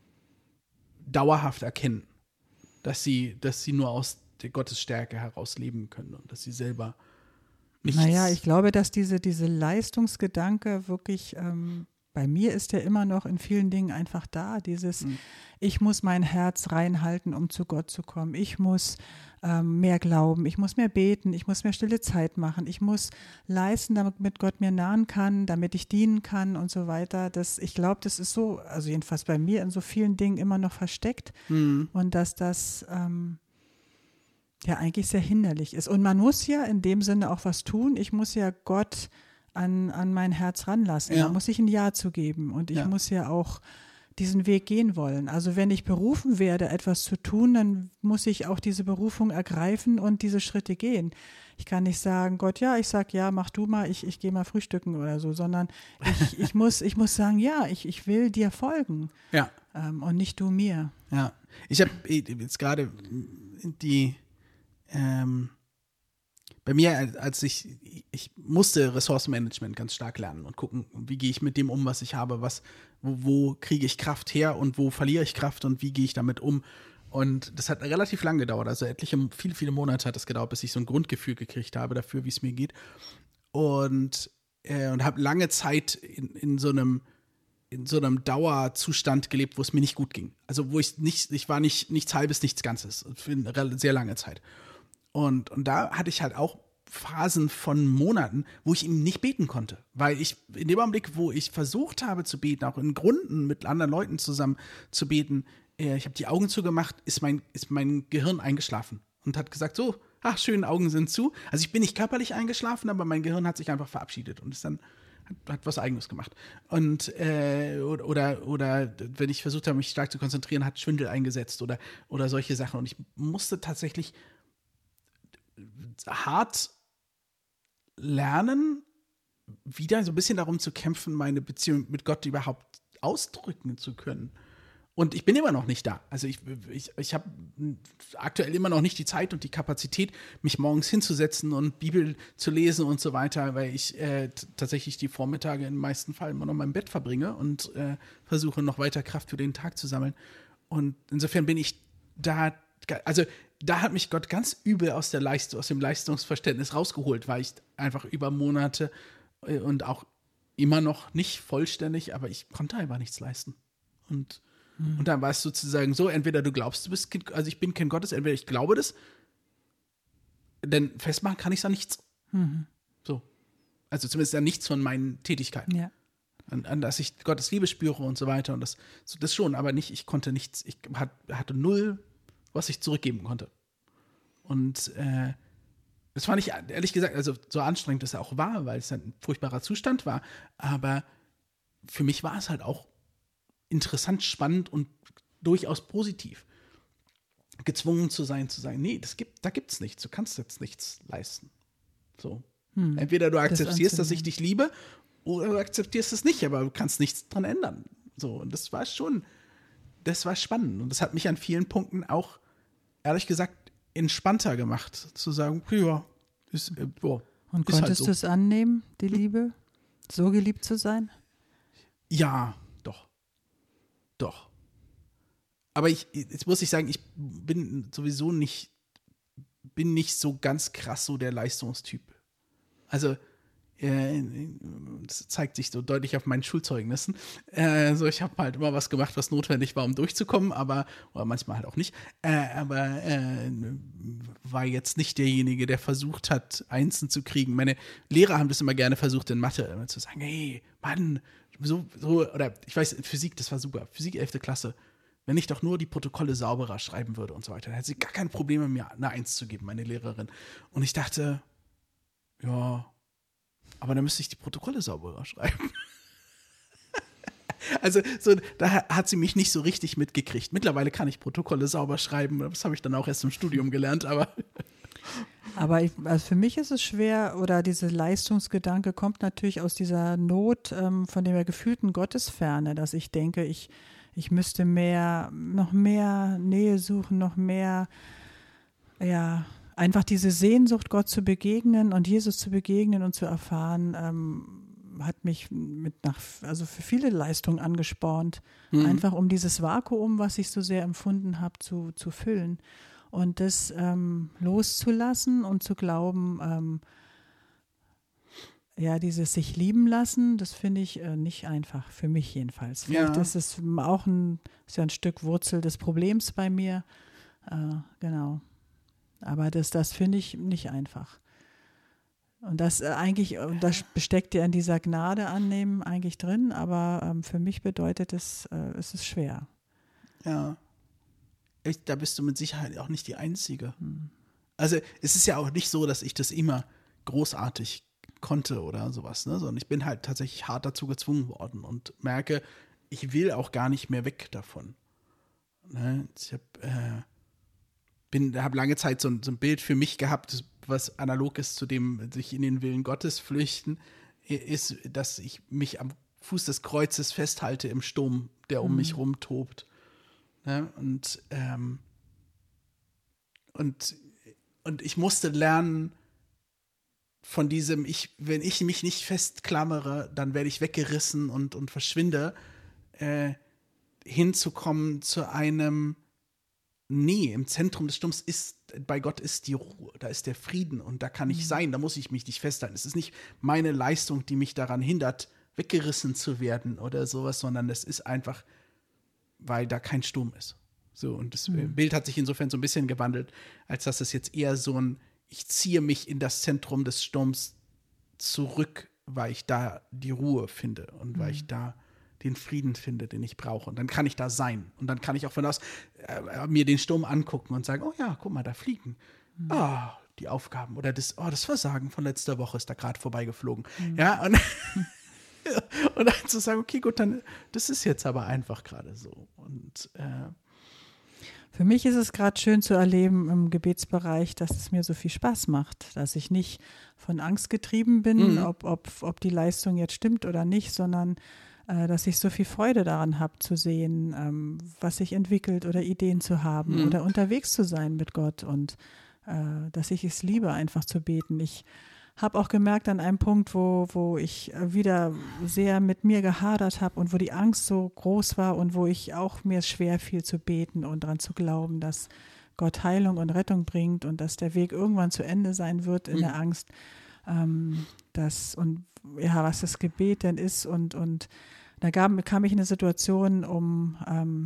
dauerhaft erkennen, dass sie, dass sie nur aus der Gottesstärke heraus leben können und dass sie selber nichts. Naja, ich glaube, dass diese, diese Leistungsgedanke wirklich, ähm, bei mir ist der immer noch in vielen Dingen einfach da, dieses, mhm. ich muss mein Herz reinhalten, um zu Gott zu kommen, ich muss ähm, mehr glauben, ich muss mehr beten, ich muss mehr stille Zeit machen, ich muss leisten, damit Gott mir nahen kann, damit ich dienen kann und so weiter. Das, ich glaube, das ist so, also jedenfalls bei mir in so vielen Dingen immer noch versteckt mhm. und dass das ähm, ja eigentlich sehr hinderlich ist. Und man muss ja in dem Sinne auch was tun, ich muss ja Gott An, an mein Herz ranlassen. Ja. Da muss ich ein Ja zu geben und ich ja. muss ja auch diesen Weg gehen wollen. Also wenn ich berufen werde, etwas zu tun, dann muss ich auch diese Berufung ergreifen und diese Schritte gehen. Ich kann nicht sagen, Gott, ja, ich sag ja, mach du mal, ich, ich gehe mal frühstücken oder so, sondern ich, ich, muss, ich muss sagen, ja, ich, ich will dir folgen ja. ähm, und nicht du mir. Ja, ich habe jetzt gerade die ähm Bei mir, als ich, ich musste Ressourcenmanagement ganz stark lernen und gucken, wie gehe ich mit dem um, was ich habe, was, wo, wo kriege ich Kraft her und wo verliere ich Kraft und wie gehe ich damit um. Und das hat relativ lang gedauert, also etliche, viele, viele Monate hat es gedauert, bis ich so ein Grundgefühl gekriegt habe dafür, wie es mir geht. Und, äh, und habe lange Zeit in, in so einem in so einem Dauerzustand gelebt, wo es mir nicht gut ging. Also wo ich nicht, ich war nicht nichts Halbes, nichts Ganzes für eine sehr lange Zeit. Und, und da hatte ich halt auch Phasen von Monaten, wo ich ihm nicht beten konnte. Weil ich in dem Augenblick, wo ich versucht habe zu beten, auch in Grunden mit anderen Leuten zusammen zu beten, äh, ich habe die Augen zugemacht, ist mein, ist mein Gehirn eingeschlafen und hat gesagt, so, ach schön, Augen sind zu. Also ich bin nicht körperlich eingeschlafen, aber mein Gehirn hat sich einfach verabschiedet und ist dann hat, hat was Eigenes gemacht. Und äh, oder, oder wenn ich versucht habe, mich stark zu konzentrieren, hat Schwindel eingesetzt oder, oder solche Sachen. Und ich musste tatsächlich hart lernen, wieder so ein bisschen darum zu kämpfen, meine Beziehung mit Gott überhaupt ausdrücken zu können. Und ich bin immer noch nicht da. Also ich, ich, ich habe aktuell immer noch nicht die Zeit und die Kapazität, mich morgens hinzusetzen und Bibel zu lesen und so weiter, weil ich äh, t- tatsächlich die Vormittage im meisten Fall immer noch mal im Bett verbringe und äh, versuche, noch weiter Kraft für den Tag zu sammeln. Und insofern bin ich da, also da hat mich Gott ganz übel aus, der Leist- aus dem Leistungsverständnis rausgeholt, weil ich einfach über Monate und auch immer noch nicht vollständig, aber ich konnte einfach nichts leisten. Und Mhm. Und dann war es sozusagen so, entweder du glaubst, du bist Kind, also ich bin Kind Gottes, entweder ich glaube das, denn festmachen kann ich es an nichts. Mhm. So. Also zumindest an nichts von meinen Tätigkeiten. Ja. An, an dass ich Gottes Liebe spüre und so weiter. Und das, so, das schon, aber nicht, ich konnte nichts, ich hat, hatte null, was ich zurückgeben konnte. Und äh, das fand ich, ehrlich gesagt, also so anstrengend es auch war, weil es ein furchtbarer Zustand war, aber für mich war es halt auch interessant, spannend und durchaus positiv. Gezwungen zu sein, zu sagen, nee, das gibt, da gibt's nichts, du kannst jetzt nichts leisten. So. Hm. Entweder du akzeptierst, das dass ich dich liebe, oder du akzeptierst es nicht, aber du kannst nichts dran ändern. So, und das war schon, das war spannend. Und das hat mich an vielen Punkten auch, ehrlich gesagt, entspannter gemacht, zu sagen, ja, ist, äh, boah, Und ist konntest halt so. du es annehmen, die Liebe, so geliebt zu sein? Ja, doch. Doch. Aber ich, jetzt muss ich sagen, ich bin sowieso nicht, bin nicht so ganz krass so der Leistungstyp. Also, äh, das zeigt sich so deutlich auf meinen Schulzeugnissen. Äh, so, ich habe halt immer was gemacht, was notwendig war, um durchzukommen, aber, oder manchmal halt auch nicht. Äh, aber äh, war jetzt nicht derjenige, der versucht hat, Einsen zu kriegen. Meine Lehrer haben das immer gerne versucht, in Mathe immer zu sagen, hey, Mann, so, so, oder ich weiß, in Physik, das war super. Physik elfte Klasse. Wenn ich doch nur die Protokolle sauberer schreiben würde und so weiter, dann hätte sie gar kein Problem, mir eine Eins zu geben, meine Lehrerin. Und ich dachte, ja, aber dann müsste ich die Protokolle sauberer schreiben. Also so, da hat sie mich nicht so richtig mitgekriegt. Mittlerweile kann ich Protokolle sauber schreiben, das habe ich dann auch erst im Studium gelernt, aber Aber ich, also für mich ist es schwer, oder dieser Leistungsgedanke kommt natürlich aus dieser Not ähm, von der gefühlten Gottesferne, dass ich denke, ich, ich müsste mehr, noch mehr Nähe suchen, noch mehr, ja, einfach diese Sehnsucht, Gott zu begegnen und Jesus zu begegnen und zu erfahren, ähm, hat mich mit nach, also für viele Leistungen angespornt, mhm. einfach um dieses Vakuum, was ich so sehr empfunden habe, zu, zu füllen. Und das ähm, loszulassen und zu glauben, ähm, ja, dieses sich lieben lassen, das finde ich äh, nicht einfach, für mich jedenfalls. Vielleicht ja. ist es auch ein, ist ja ein Stück Wurzel des Problems bei mir. Äh, genau. Aber das, das finde ich nicht einfach. Und das äh, eigentlich, äh, das steckt ja in dieser Gnade annehmen eigentlich drin, aber ähm, für mich bedeutet es, äh, es ist schwer. Ja. Ich, da bist du mit Sicherheit auch nicht die Einzige. Also es ist ja auch nicht so, dass ich das immer großartig konnte oder sowas, ne? Sondern ich bin halt tatsächlich hart dazu gezwungen worden und merke, ich will auch gar nicht mehr weg davon. Ne? Ich habe äh, bin, habe lange Zeit so ein, so ein Bild für mich gehabt, was analog ist zu dem sich in den Willen Gottes flüchten, ist, dass ich mich am Fuß des Kreuzes festhalte im Sturm, der um mhm. mich rumtobt. Ne? Und, ähm, und, und ich musste lernen, von diesem, ich, wenn ich mich nicht festklammere, dann werde ich weggerissen und, und verschwinde, äh, hinzukommen zu einem, nee, im Zentrum des Sturms ist, bei Gott ist die Ruhe, da ist der Frieden und da kann ich sein, da muss ich mich nicht festhalten. Es ist nicht meine Leistung, die mich daran hindert, weggerissen zu werden oder sowas, sondern es ist einfach, weil da kein Sturm ist. So, und das mhm. Bild hat sich insofern so ein bisschen gewandelt, als dass es jetzt eher so ein, ich ziehe mich in das Zentrum des Sturms zurück, weil ich da die Ruhe finde und mhm. weil ich da den Frieden finde, den ich brauche. Und dann kann ich da sein. Und dann kann ich auch von aus äh, mir den Sturm angucken und sagen, oh ja, guck mal, da fliegen. Mhm. Oh, die Aufgaben oder das, oh, das Versagen von letzter Woche ist da gerade vorbeigeflogen. Mhm. Ja, und, und dann zu sagen, okay, gut, dann, das ist jetzt aber einfach gerade so. Und äh, für mich ist es gerade schön zu erleben im Gebetsbereich, dass es mir so viel Spaß macht, dass ich nicht von Angst getrieben bin, mhm. ob, ob, ob die Leistung jetzt stimmt oder nicht, sondern äh, dass ich so viel Freude daran habe zu sehen, ähm, was sich entwickelt oder Ideen zu haben mhm. oder unterwegs zu sein mit Gott und äh, dass ich es liebe, einfach zu beten. Ich habe auch gemerkt an einem Punkt, wo, wo ich wieder sehr mit mir gehadert habe und wo die Angst so groß war und wo ich auch mir es schwer fiel zu beten und daran zu glauben, dass Gott Heilung und Rettung bringt und dass der Weg irgendwann zu Ende sein wird in mhm. der Angst. Ähm, das, und ja, was das Gebet denn ist und, und da gab, kam ich in eine Situation, um ähm,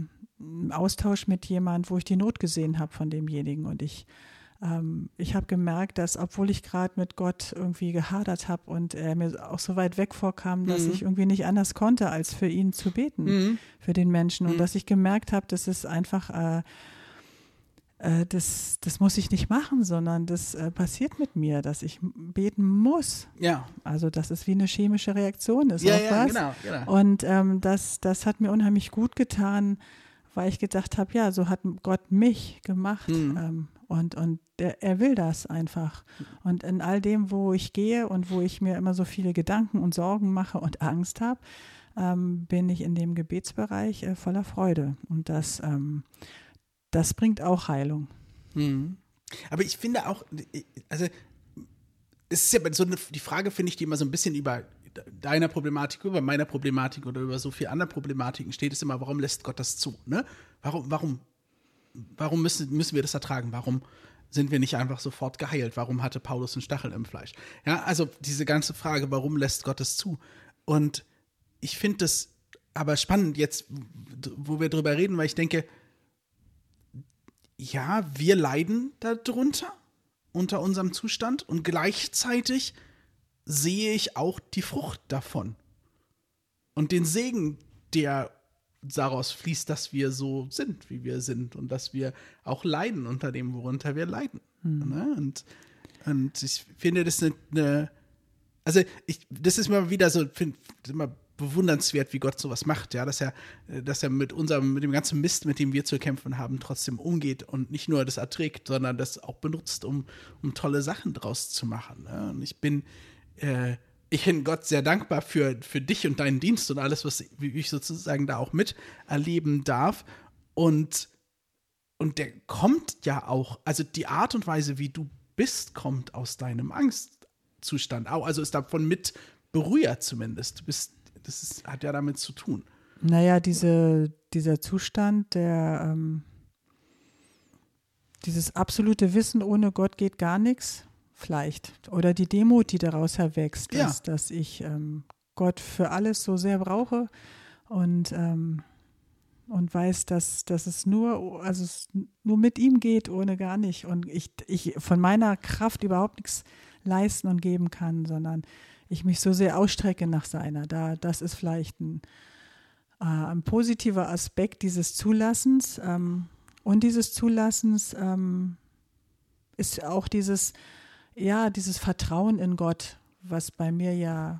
im Austausch mit jemand, wo ich die Not gesehen habe von demjenigen. Und ich, ähm, ich habe gemerkt, dass obwohl ich gerade mit Gott irgendwie gehadert habe und er mir auch so weit weg vorkam, dass Mhm. ich irgendwie nicht anders konnte, als für ihn zu beten, Mhm. für den Menschen. Und Mhm. dass ich gemerkt habe, das ist einfach, äh, äh, das, das muss ich nicht machen, sondern das äh, passiert mit mir, dass ich beten muss. Ja. Also dass es wie eine chemische Reaktion ist Ja, auf ja, was. genau, genau. Und ähm, das, das hat mir unheimlich gut getan, weil ich gedacht habe, ja, so hat Gott mich gemacht. Mhm. Ähm, und und der, er will das einfach. Und in all dem, wo ich gehe und wo ich mir immer so viele Gedanken und Sorgen mache und Angst habe, ähm, bin ich in dem Gebetsbereich äh, voller Freude. Und das, ähm, das bringt auch Heilung. Mhm. Aber ich finde auch, also es ist ja so eine, die Frage, finde ich, die immer so ein bisschen über deiner Problematik, über meiner Problematik oder über so viele andere Problematiken steht, ist immer, warum lässt Gott das zu? Ne? Warum, warum, warum müssen, müssen wir das ertragen? Warum sind wir nicht einfach sofort geheilt? Warum hatte Paulus einen Stachel im Fleisch? Ja, also diese ganze Frage, warum lässt Gott das zu? Und ich finde das aber spannend jetzt, wo wir drüber reden, weil ich denke, ja, wir leiden darunter, unter unserem Zustand, und gleichzeitig sehe ich auch die Frucht davon und den Segen, der daraus fließt, dass wir so sind, wie wir sind, und dass wir auch leiden unter dem, worunter wir leiden. Mhm. Ne? Und, und ich finde das eine, eine also ich, das ist immer wieder so, finde immer bewundernswert, wie Gott sowas macht, ja, dass er, dass er mit unserem, mit dem ganzen Mist, mit dem wir zu kämpfen haben, trotzdem umgeht und nicht nur das erträgt, sondern das auch benutzt, um, um tolle Sachen draus zu machen. Ne? Und ich bin, äh, ich bin Gott sehr dankbar für, für dich und deinen Dienst und alles, was ich sozusagen da auch miterleben darf. Und, und der kommt ja auch, also die Art und Weise, wie du bist, kommt aus deinem Angstzustand auch, also ist davon mit berührt zumindest. Du bist Das ist, hat ja damit zu tun. Naja, diese, dieser Zustand, der ähm, dieses absolute Wissen, ohne Gott geht gar nichts, vielleicht. Oder die Demut, die daraus erwächst, Ja. dass, dass ich ähm, Gott für alles so sehr brauche und, ähm, und weiß, dass, dass es nur, also es nur mit ihm geht, ohne gar nicht. Und ich, ich von meiner Kraft überhaupt nichts leisten und geben kann, sondern ich mich so sehr ausstrecke nach seiner. Da, das ist vielleicht ein, äh, ein positiver Aspekt dieses Zulassens. Ähm, und dieses Zulassens ähm, ist auch dieses, ja, dieses Vertrauen in Gott, was bei mir ja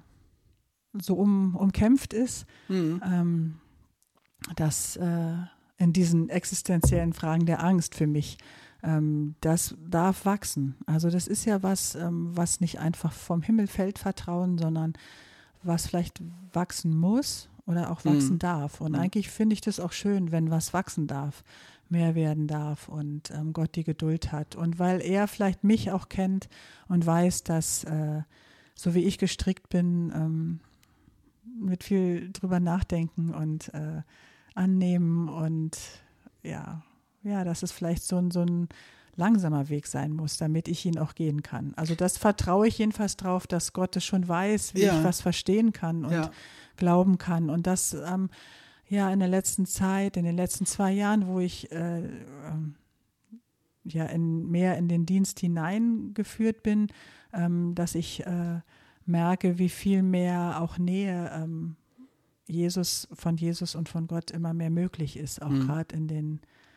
so um, umkämpft ist, Mhm. ähm, dass äh, in diesen existenziellen Fragen der Angst für mich, ähm, das darf wachsen. Also das ist ja was, ähm, was nicht einfach vom Himmel fällt, Vertrauen, sondern was vielleicht wachsen muss oder auch wachsen Mhm. darf. Und Mhm. eigentlich finde ich das auch schön, wenn was wachsen darf, mehr werden darf und ähm, Gott die Geduld hat. Und weil er vielleicht mich auch kennt und weiß, dass äh, so wie ich gestrickt bin, ähm, mit viel drüber nachdenken und äh, annehmen und ja, ja, dass es vielleicht so ein, so ein langsamer Weg sein muss, damit ich ihn auch gehen kann. Also das vertraue ich jedenfalls drauf, dass Gott es schon weiß, wie Ja. ich was verstehen kann und Ja. glauben kann. Und das ähm, ja in der letzten Zeit, in den letzten zwei Jahren, wo ich äh, ähm, ja in, mehr in den Dienst hineingeführt bin, ähm, dass ich äh, merke, wie viel mehr auch Nähe ähm, Jesus, von Jesus und von Gott immer mehr möglich ist, auch Mhm. gerade in den,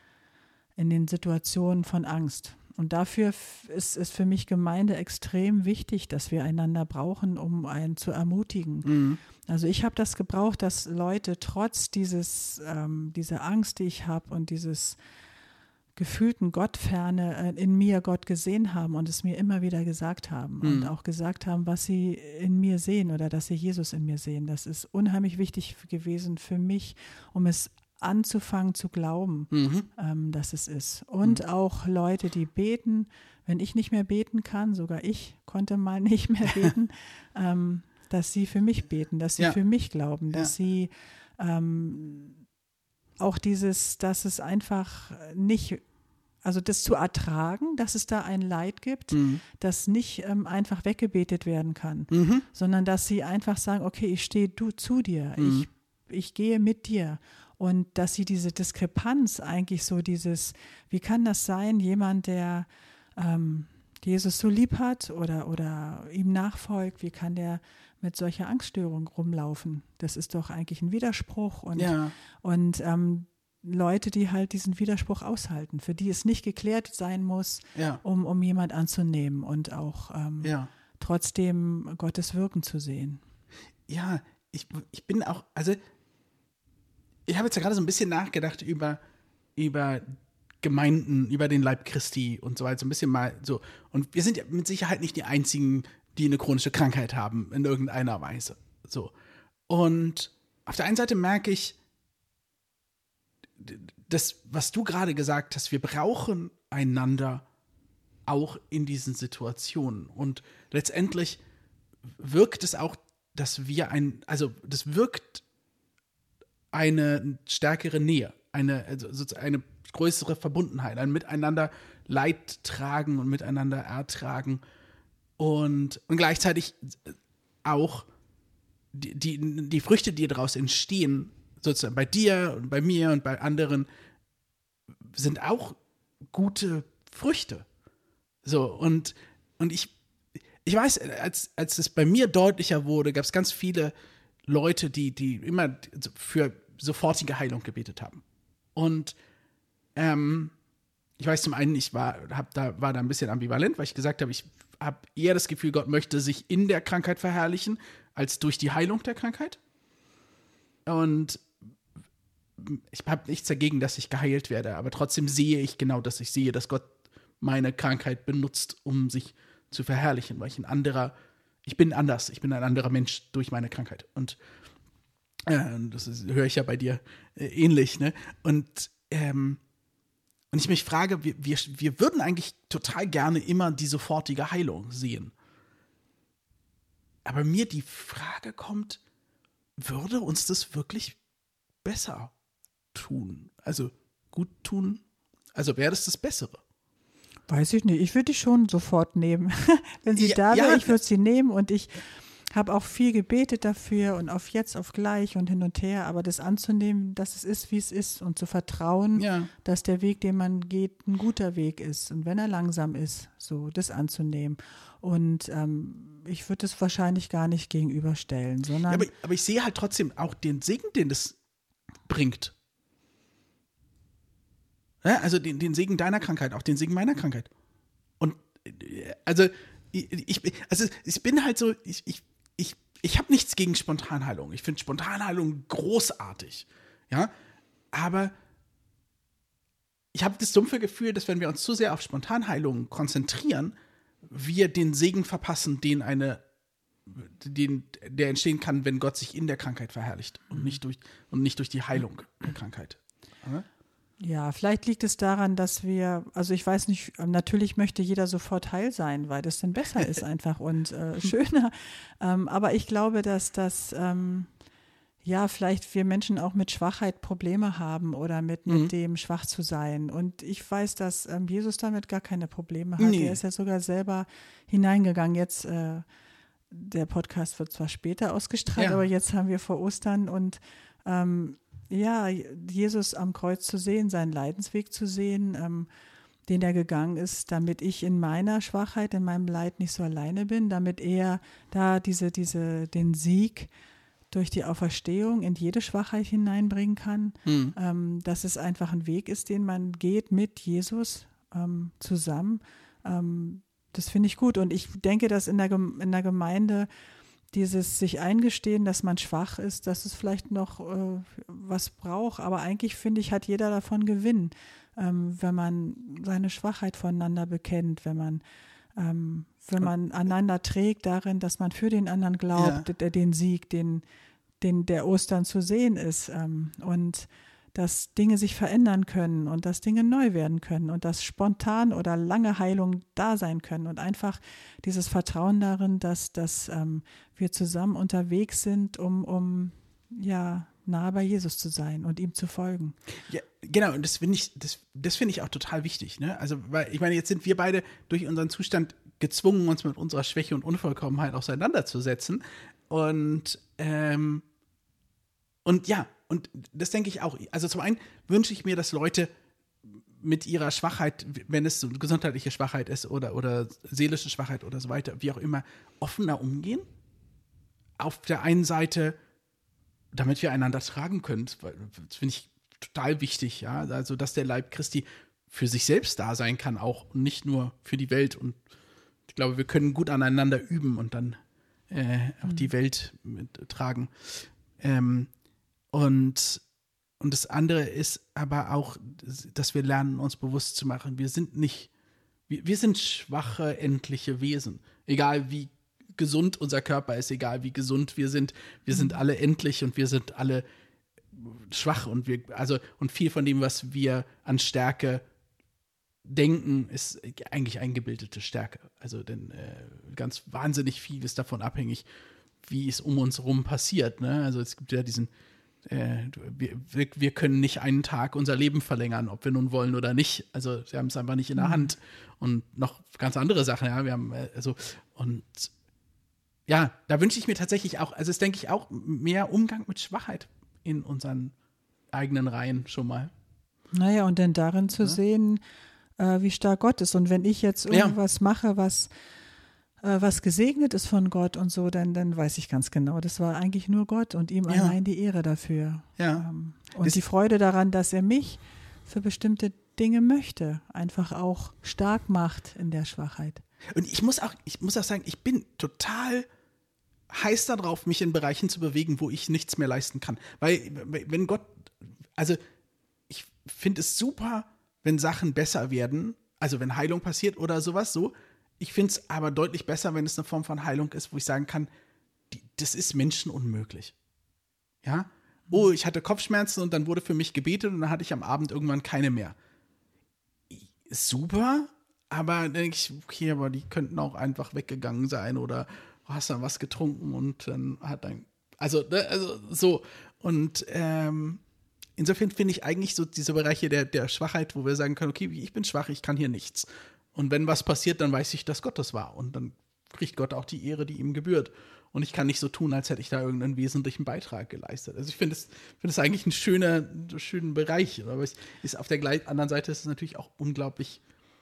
in den Situationen von Angst. Und dafür f- ist es für mich Gemeinde extrem wichtig, dass wir einander brauchen, um einen zu ermutigen. Mhm. Also ich habe das gebraucht, dass Leute trotz dieses, ähm, dieser Angst, die ich habe und dieses gefühlten Gottferne äh, in mir Gott gesehen haben und es mir immer wieder gesagt haben Mhm. und auch gesagt haben, was sie in mir sehen oder dass sie Jesus in mir sehen. Das ist unheimlich wichtig f- gewesen für mich, um es anzufangen zu glauben, Mhm. ähm, dass es ist. Und auch Leute, die beten, wenn ich nicht mehr beten kann, sogar ich konnte mal nicht mehr beten, ähm, dass sie für mich beten, dass sie Ja. für mich glauben, dass Ja. sie ähm, auch dieses, dass es einfach nicht, also das zu ertragen, dass es da ein Leid gibt, Mhm. das nicht ähm, einfach weggebetet werden kann, Mhm. sondern dass sie einfach sagen, okay, ich stehe du zu dir, Mhm. ich, ich gehe mit dir Und dass sie diese Diskrepanz eigentlich so dieses, wie kann das sein, jemand, der ähm, Jesus so lieb hat oder, oder ihm nachfolgt, wie kann der mit solcher Angststörung rumlaufen? Das ist doch eigentlich ein Widerspruch. Und, Ja. und ähm, Leute, die halt diesen Widerspruch aushalten, für die es nicht geklärt sein muss, Ja. um, um jemand anzunehmen und auch ähm, Ja. trotzdem Gottes Wirken zu sehen. Ja, ich, ich bin auch, also ich habe jetzt ja gerade so ein bisschen nachgedacht über, über Gemeinden, über den Leib Christi und so weiter, so ein bisschen mal so. Und wir sind ja mit Sicherheit nicht die Einzigen, die eine chronische Krankheit haben, in irgendeiner Weise. So. Und auf der einen Seite merke ich, das, was du gerade gesagt hast, wir brauchen einander auch in diesen Situationen. Und letztendlich wirkt es auch, dass wir ein, also das wirkt eine stärkere Nähe, eine, also eine größere Verbundenheit, ein Miteinander Leid tragen und miteinander ertragen und, und gleichzeitig auch die, die, die Früchte, die daraus entstehen, sozusagen bei dir und bei mir und bei anderen, sind auch gute Früchte. So, und, und ich, ich weiß, als, als es bei mir deutlicher wurde, gab es ganz viele Leute, die, die immer für sofortige Heilung gebetet haben. Und ähm, ich weiß zum einen, ich war, hab da, war da ein bisschen ambivalent, weil ich gesagt habe, ich habe eher das Gefühl, Gott möchte sich in der Krankheit verherrlichen, als durch die Heilung der Krankheit. Und ich habe nichts dagegen, dass ich geheilt werde, aber trotzdem sehe ich genau, dass ich sehe, dass Gott meine Krankheit benutzt, um sich zu verherrlichen, weil ich ein anderer, ich bin anders, ich bin ein anderer Mensch durch meine Krankheit. Und äh, das ist, höre ich ja bei dir äh, ähnlich, ne? Und ähm, und ich mich frage, wir, wir, wir würden eigentlich total gerne immer die sofortige Heilung sehen. Aber mir die Frage kommt, würde uns das wirklich besser tun? Also gut tun? Also wäre das das Bessere? Weiß ich nicht. Ich würde die schon sofort nehmen. Wenn sie Ja, da wäre, ja, ich würde sie nehmen und ich habe auch viel gebetet dafür und auf jetzt, auf gleich und hin und her, aber das anzunehmen, dass es ist, wie es ist und zu vertrauen, Ja. dass der Weg, den man geht, ein guter Weg ist und wenn er langsam ist, so das anzunehmen. Und ähm, ich würde es wahrscheinlich gar nicht gegenüberstellen, sondern… Ja, aber, aber ich sehe halt trotzdem auch den Segen, den das bringt. Ja, also den, den Segen deiner Krankheit, auch den Segen meiner Krankheit. Und äh, also ich, ich, also ich bin halt so, ich, ich, ich, ich habe nichts gegen Spontanheilung. Ich finde Spontanheilung großartig. Ja, aber ich habe das dumpfe Gefühl, dass wenn wir uns zu sehr auf Spontanheilung konzentrieren, wir den Segen verpassen, den eine, den, der entstehen kann, wenn Gott sich in der Krankheit verherrlicht und nicht durch, und nicht durch die Heilung der Krankheit. Ja? Ja, vielleicht liegt es daran, dass wir, also ich weiß nicht, natürlich möchte jeder sofort heil sein, weil das dann besser ist einfach und äh, schöner. Ähm, aber ich glaube, dass das, ähm, ja, vielleicht wir Menschen auch mit Schwachheit Probleme haben oder mit, mit Mhm. dem schwach zu sein. Und ich weiß, dass ähm, Jesus damit gar keine Probleme hat. Nee. Er ist ja sogar selber hineingegangen. Jetzt, äh, der Podcast wird zwar später ausgestrahlt, Ja. aber jetzt haben wir vor Ostern und ähm, ja, Jesus am Kreuz zu sehen, seinen Leidensweg zu sehen, ähm, den er gegangen ist, damit ich in meiner Schwachheit, in meinem Leid nicht so alleine bin, damit er da diese, diese, den Sieg durch die Auferstehung in jede Schwachheit hineinbringen kann, Mhm. ähm, dass es einfach ein Weg ist, den man geht mit Jesus ähm, zusammen. Ähm, das finde ich gut und ich denke, dass in der, Gem- in der Gemeinde dieses sich eingestehen, dass man schwach ist, dass es vielleicht noch äh, was braucht. Aber eigentlich, finde ich, hat jeder davon Gewinn, ähm, wenn man seine Schwachheit voneinander bekennt, wenn man, ähm, wenn man einander trägt darin, dass man für den anderen glaubt, Ja. der, den Sieg, den, den der Ostern zu sehen ist. Ähm, und dass Dinge sich verändern können und dass Dinge neu werden können und dass spontan oder lange Heilung da sein können und einfach dieses Vertrauen darin, dass, dass ähm, wir zusammen unterwegs sind, um, um ja, nahe bei Jesus zu sein und ihm zu folgen. Ja, genau, und das finde ich, das, das finde ich auch total wichtig, ne? Also, weil, ich meine, jetzt sind wir beide durch unseren Zustand gezwungen, uns mit unserer Schwäche und Unvollkommenheit auseinanderzusetzen. Und, ähm, und ja, und das denke ich auch. Also zum einen wünsche ich mir, dass Leute mit ihrer Schwachheit, wenn es so gesundheitliche Schwachheit ist oder, oder seelische Schwachheit oder so weiter, wie auch immer, offener umgehen. Auf der einen Seite, damit wir einander tragen können, das finde ich total wichtig, ja, also dass der Leib Christi für sich selbst da sein kann auch und nicht nur für die Welt, und ich glaube, wir können gut aneinander üben und dann äh, auch mhm. die Welt tragen. Ähm, und, und das andere ist aber auch, dass wir lernen, uns bewusst zu machen, wir sind nicht, wir, wir sind schwache, endliche Wesen, egal wie gesund unser Körper ist, egal wie gesund wir sind, wir sind alle endlich und wir sind alle schwach, und wir, also, und viel von dem, was wir an Stärke denken, ist eigentlich eingebildete Stärke. Also, denn äh, ganz wahnsinnig viel ist davon abhängig, wie es um uns herum passiert. Ne? Also, es gibt ja diesen, äh, wir, wir können nicht einen Tag unser Leben verlängern, ob wir nun wollen oder nicht. Also, wir haben es einfach nicht in der Hand. Und noch ganz andere Sachen, ja, wir haben, äh, also, und ja, da wünsche ich mir tatsächlich auch, also, es denke ich auch, mehr Umgang mit Schwachheit in unseren eigenen Reihen schon mal. Naja, und dann darin zu ja. sehen, äh, wie stark Gott ist. Und wenn ich jetzt irgendwas ja. mache, was, äh, was gesegnet ist von Gott und so, dann, dann weiß ich ganz genau, das war eigentlich nur Gott und ihm ja. allein die Ehre dafür. Ja. Ähm, und das die Freude daran, dass er mich für bestimmte Dinge möchte, einfach auch stark macht in der Schwachheit. Und ich muss auch, ich muss auch sagen, ich bin total heiß darauf, mich in Bereichen zu bewegen, wo ich nichts mehr leisten kann. Weil, wenn Gott, also ich finde es super, wenn Sachen besser werden, also wenn Heilung passiert oder sowas so. Ich finde es aber deutlich besser, wenn es eine Form von Heilung ist, wo ich sagen kann, die, das ist Menschen unmöglich. Ja? Oh, ich hatte Kopfschmerzen und dann wurde für mich gebetet und dann hatte ich am Abend irgendwann keine mehr. Super, aber dann denke ich, okay, aber die könnten auch einfach weggegangen sein oder hast dann was getrunken und dann hat dann, also, also so. Und ähm, insofern finde ich eigentlich so diese Bereiche der, der Schwachheit, wo wir sagen können, okay, ich bin schwach, ich kann hier nichts. Und wenn was passiert, dann weiß ich, dass Gott das war. Und dann kriegt Gott auch die Ehre, die ihm gebührt. Und ich kann nicht so tun, als hätte ich da irgendeinen wesentlichen Beitrag geleistet. Also ich finde es find es eigentlich ein schöner, schönen Bereich. Aber es ist auf der anderen Seite ist es natürlich auch unglaublich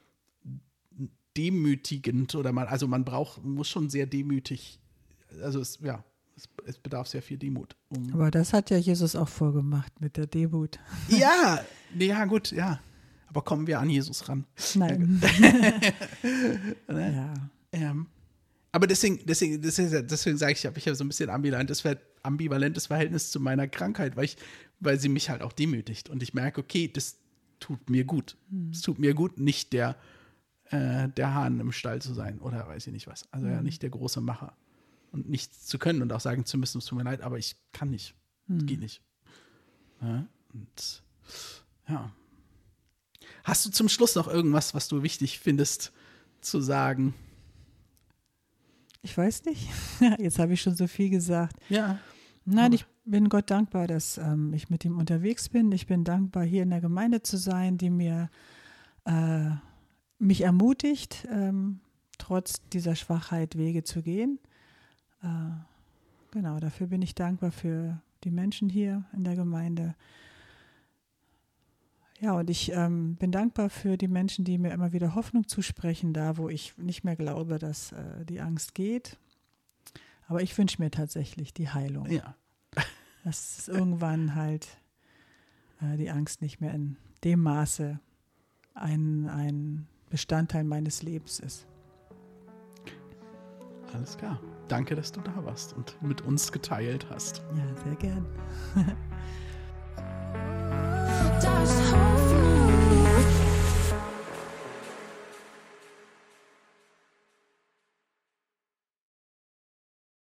demütigend. Oder man, also man braucht, muss schon sehr demütig, also es, ja, es, es bedarf sehr viel Demut. Um Aber das hat ja Jesus auch vorgemacht mit der Demut. Ja, ja gut, ja. Aber kommen wir an Jesus ran. Nein. ja. Ähm, aber deswegen, deswegen, deswegen, deswegen sage ich, habe ich ja so ein bisschen ambivalentes, ambivalentes Verhältnis zu meiner Krankheit, weil ich, weil sie mich halt auch demütigt. Und ich merke, okay, das tut mir gut. Es tut mir gut, nicht der, äh, der Hahn im Stall zu sein oder weiß ich nicht was. Also ja, nicht der große Macher. Und nichts zu können und auch sagen zu müssen, es tut mir leid, aber ich kann nicht. Es Hm. geht nicht. Ja, und ja. Hast du zum Schluss noch irgendwas, was du wichtig findest zu sagen? Ich weiß nicht. Jetzt habe ich schon so viel gesagt. Ja. Nein, ich bin Gott dankbar, dass ähm, ich mit ihm unterwegs bin. Ich bin dankbar, hier in der Gemeinde zu sein, die mir äh, mich ermutigt, ähm, trotz dieser Schwachheit Wege zu gehen. Äh, genau, dafür bin ich dankbar für die Menschen hier in der Gemeinde. Ja, und ich ähm, bin dankbar für die Menschen, die mir immer wieder Hoffnung zusprechen, da wo ich nicht mehr glaube, dass äh, die Angst geht. Aber ich wünsche mir tatsächlich die Heilung. Ja. Dass irgendwann halt äh, die Angst nicht mehr in dem Maße ein, ein Bestandteil meines Lebens ist. Alles klar. Danke, dass du da warst und mit uns geteilt hast. Ja, sehr gern.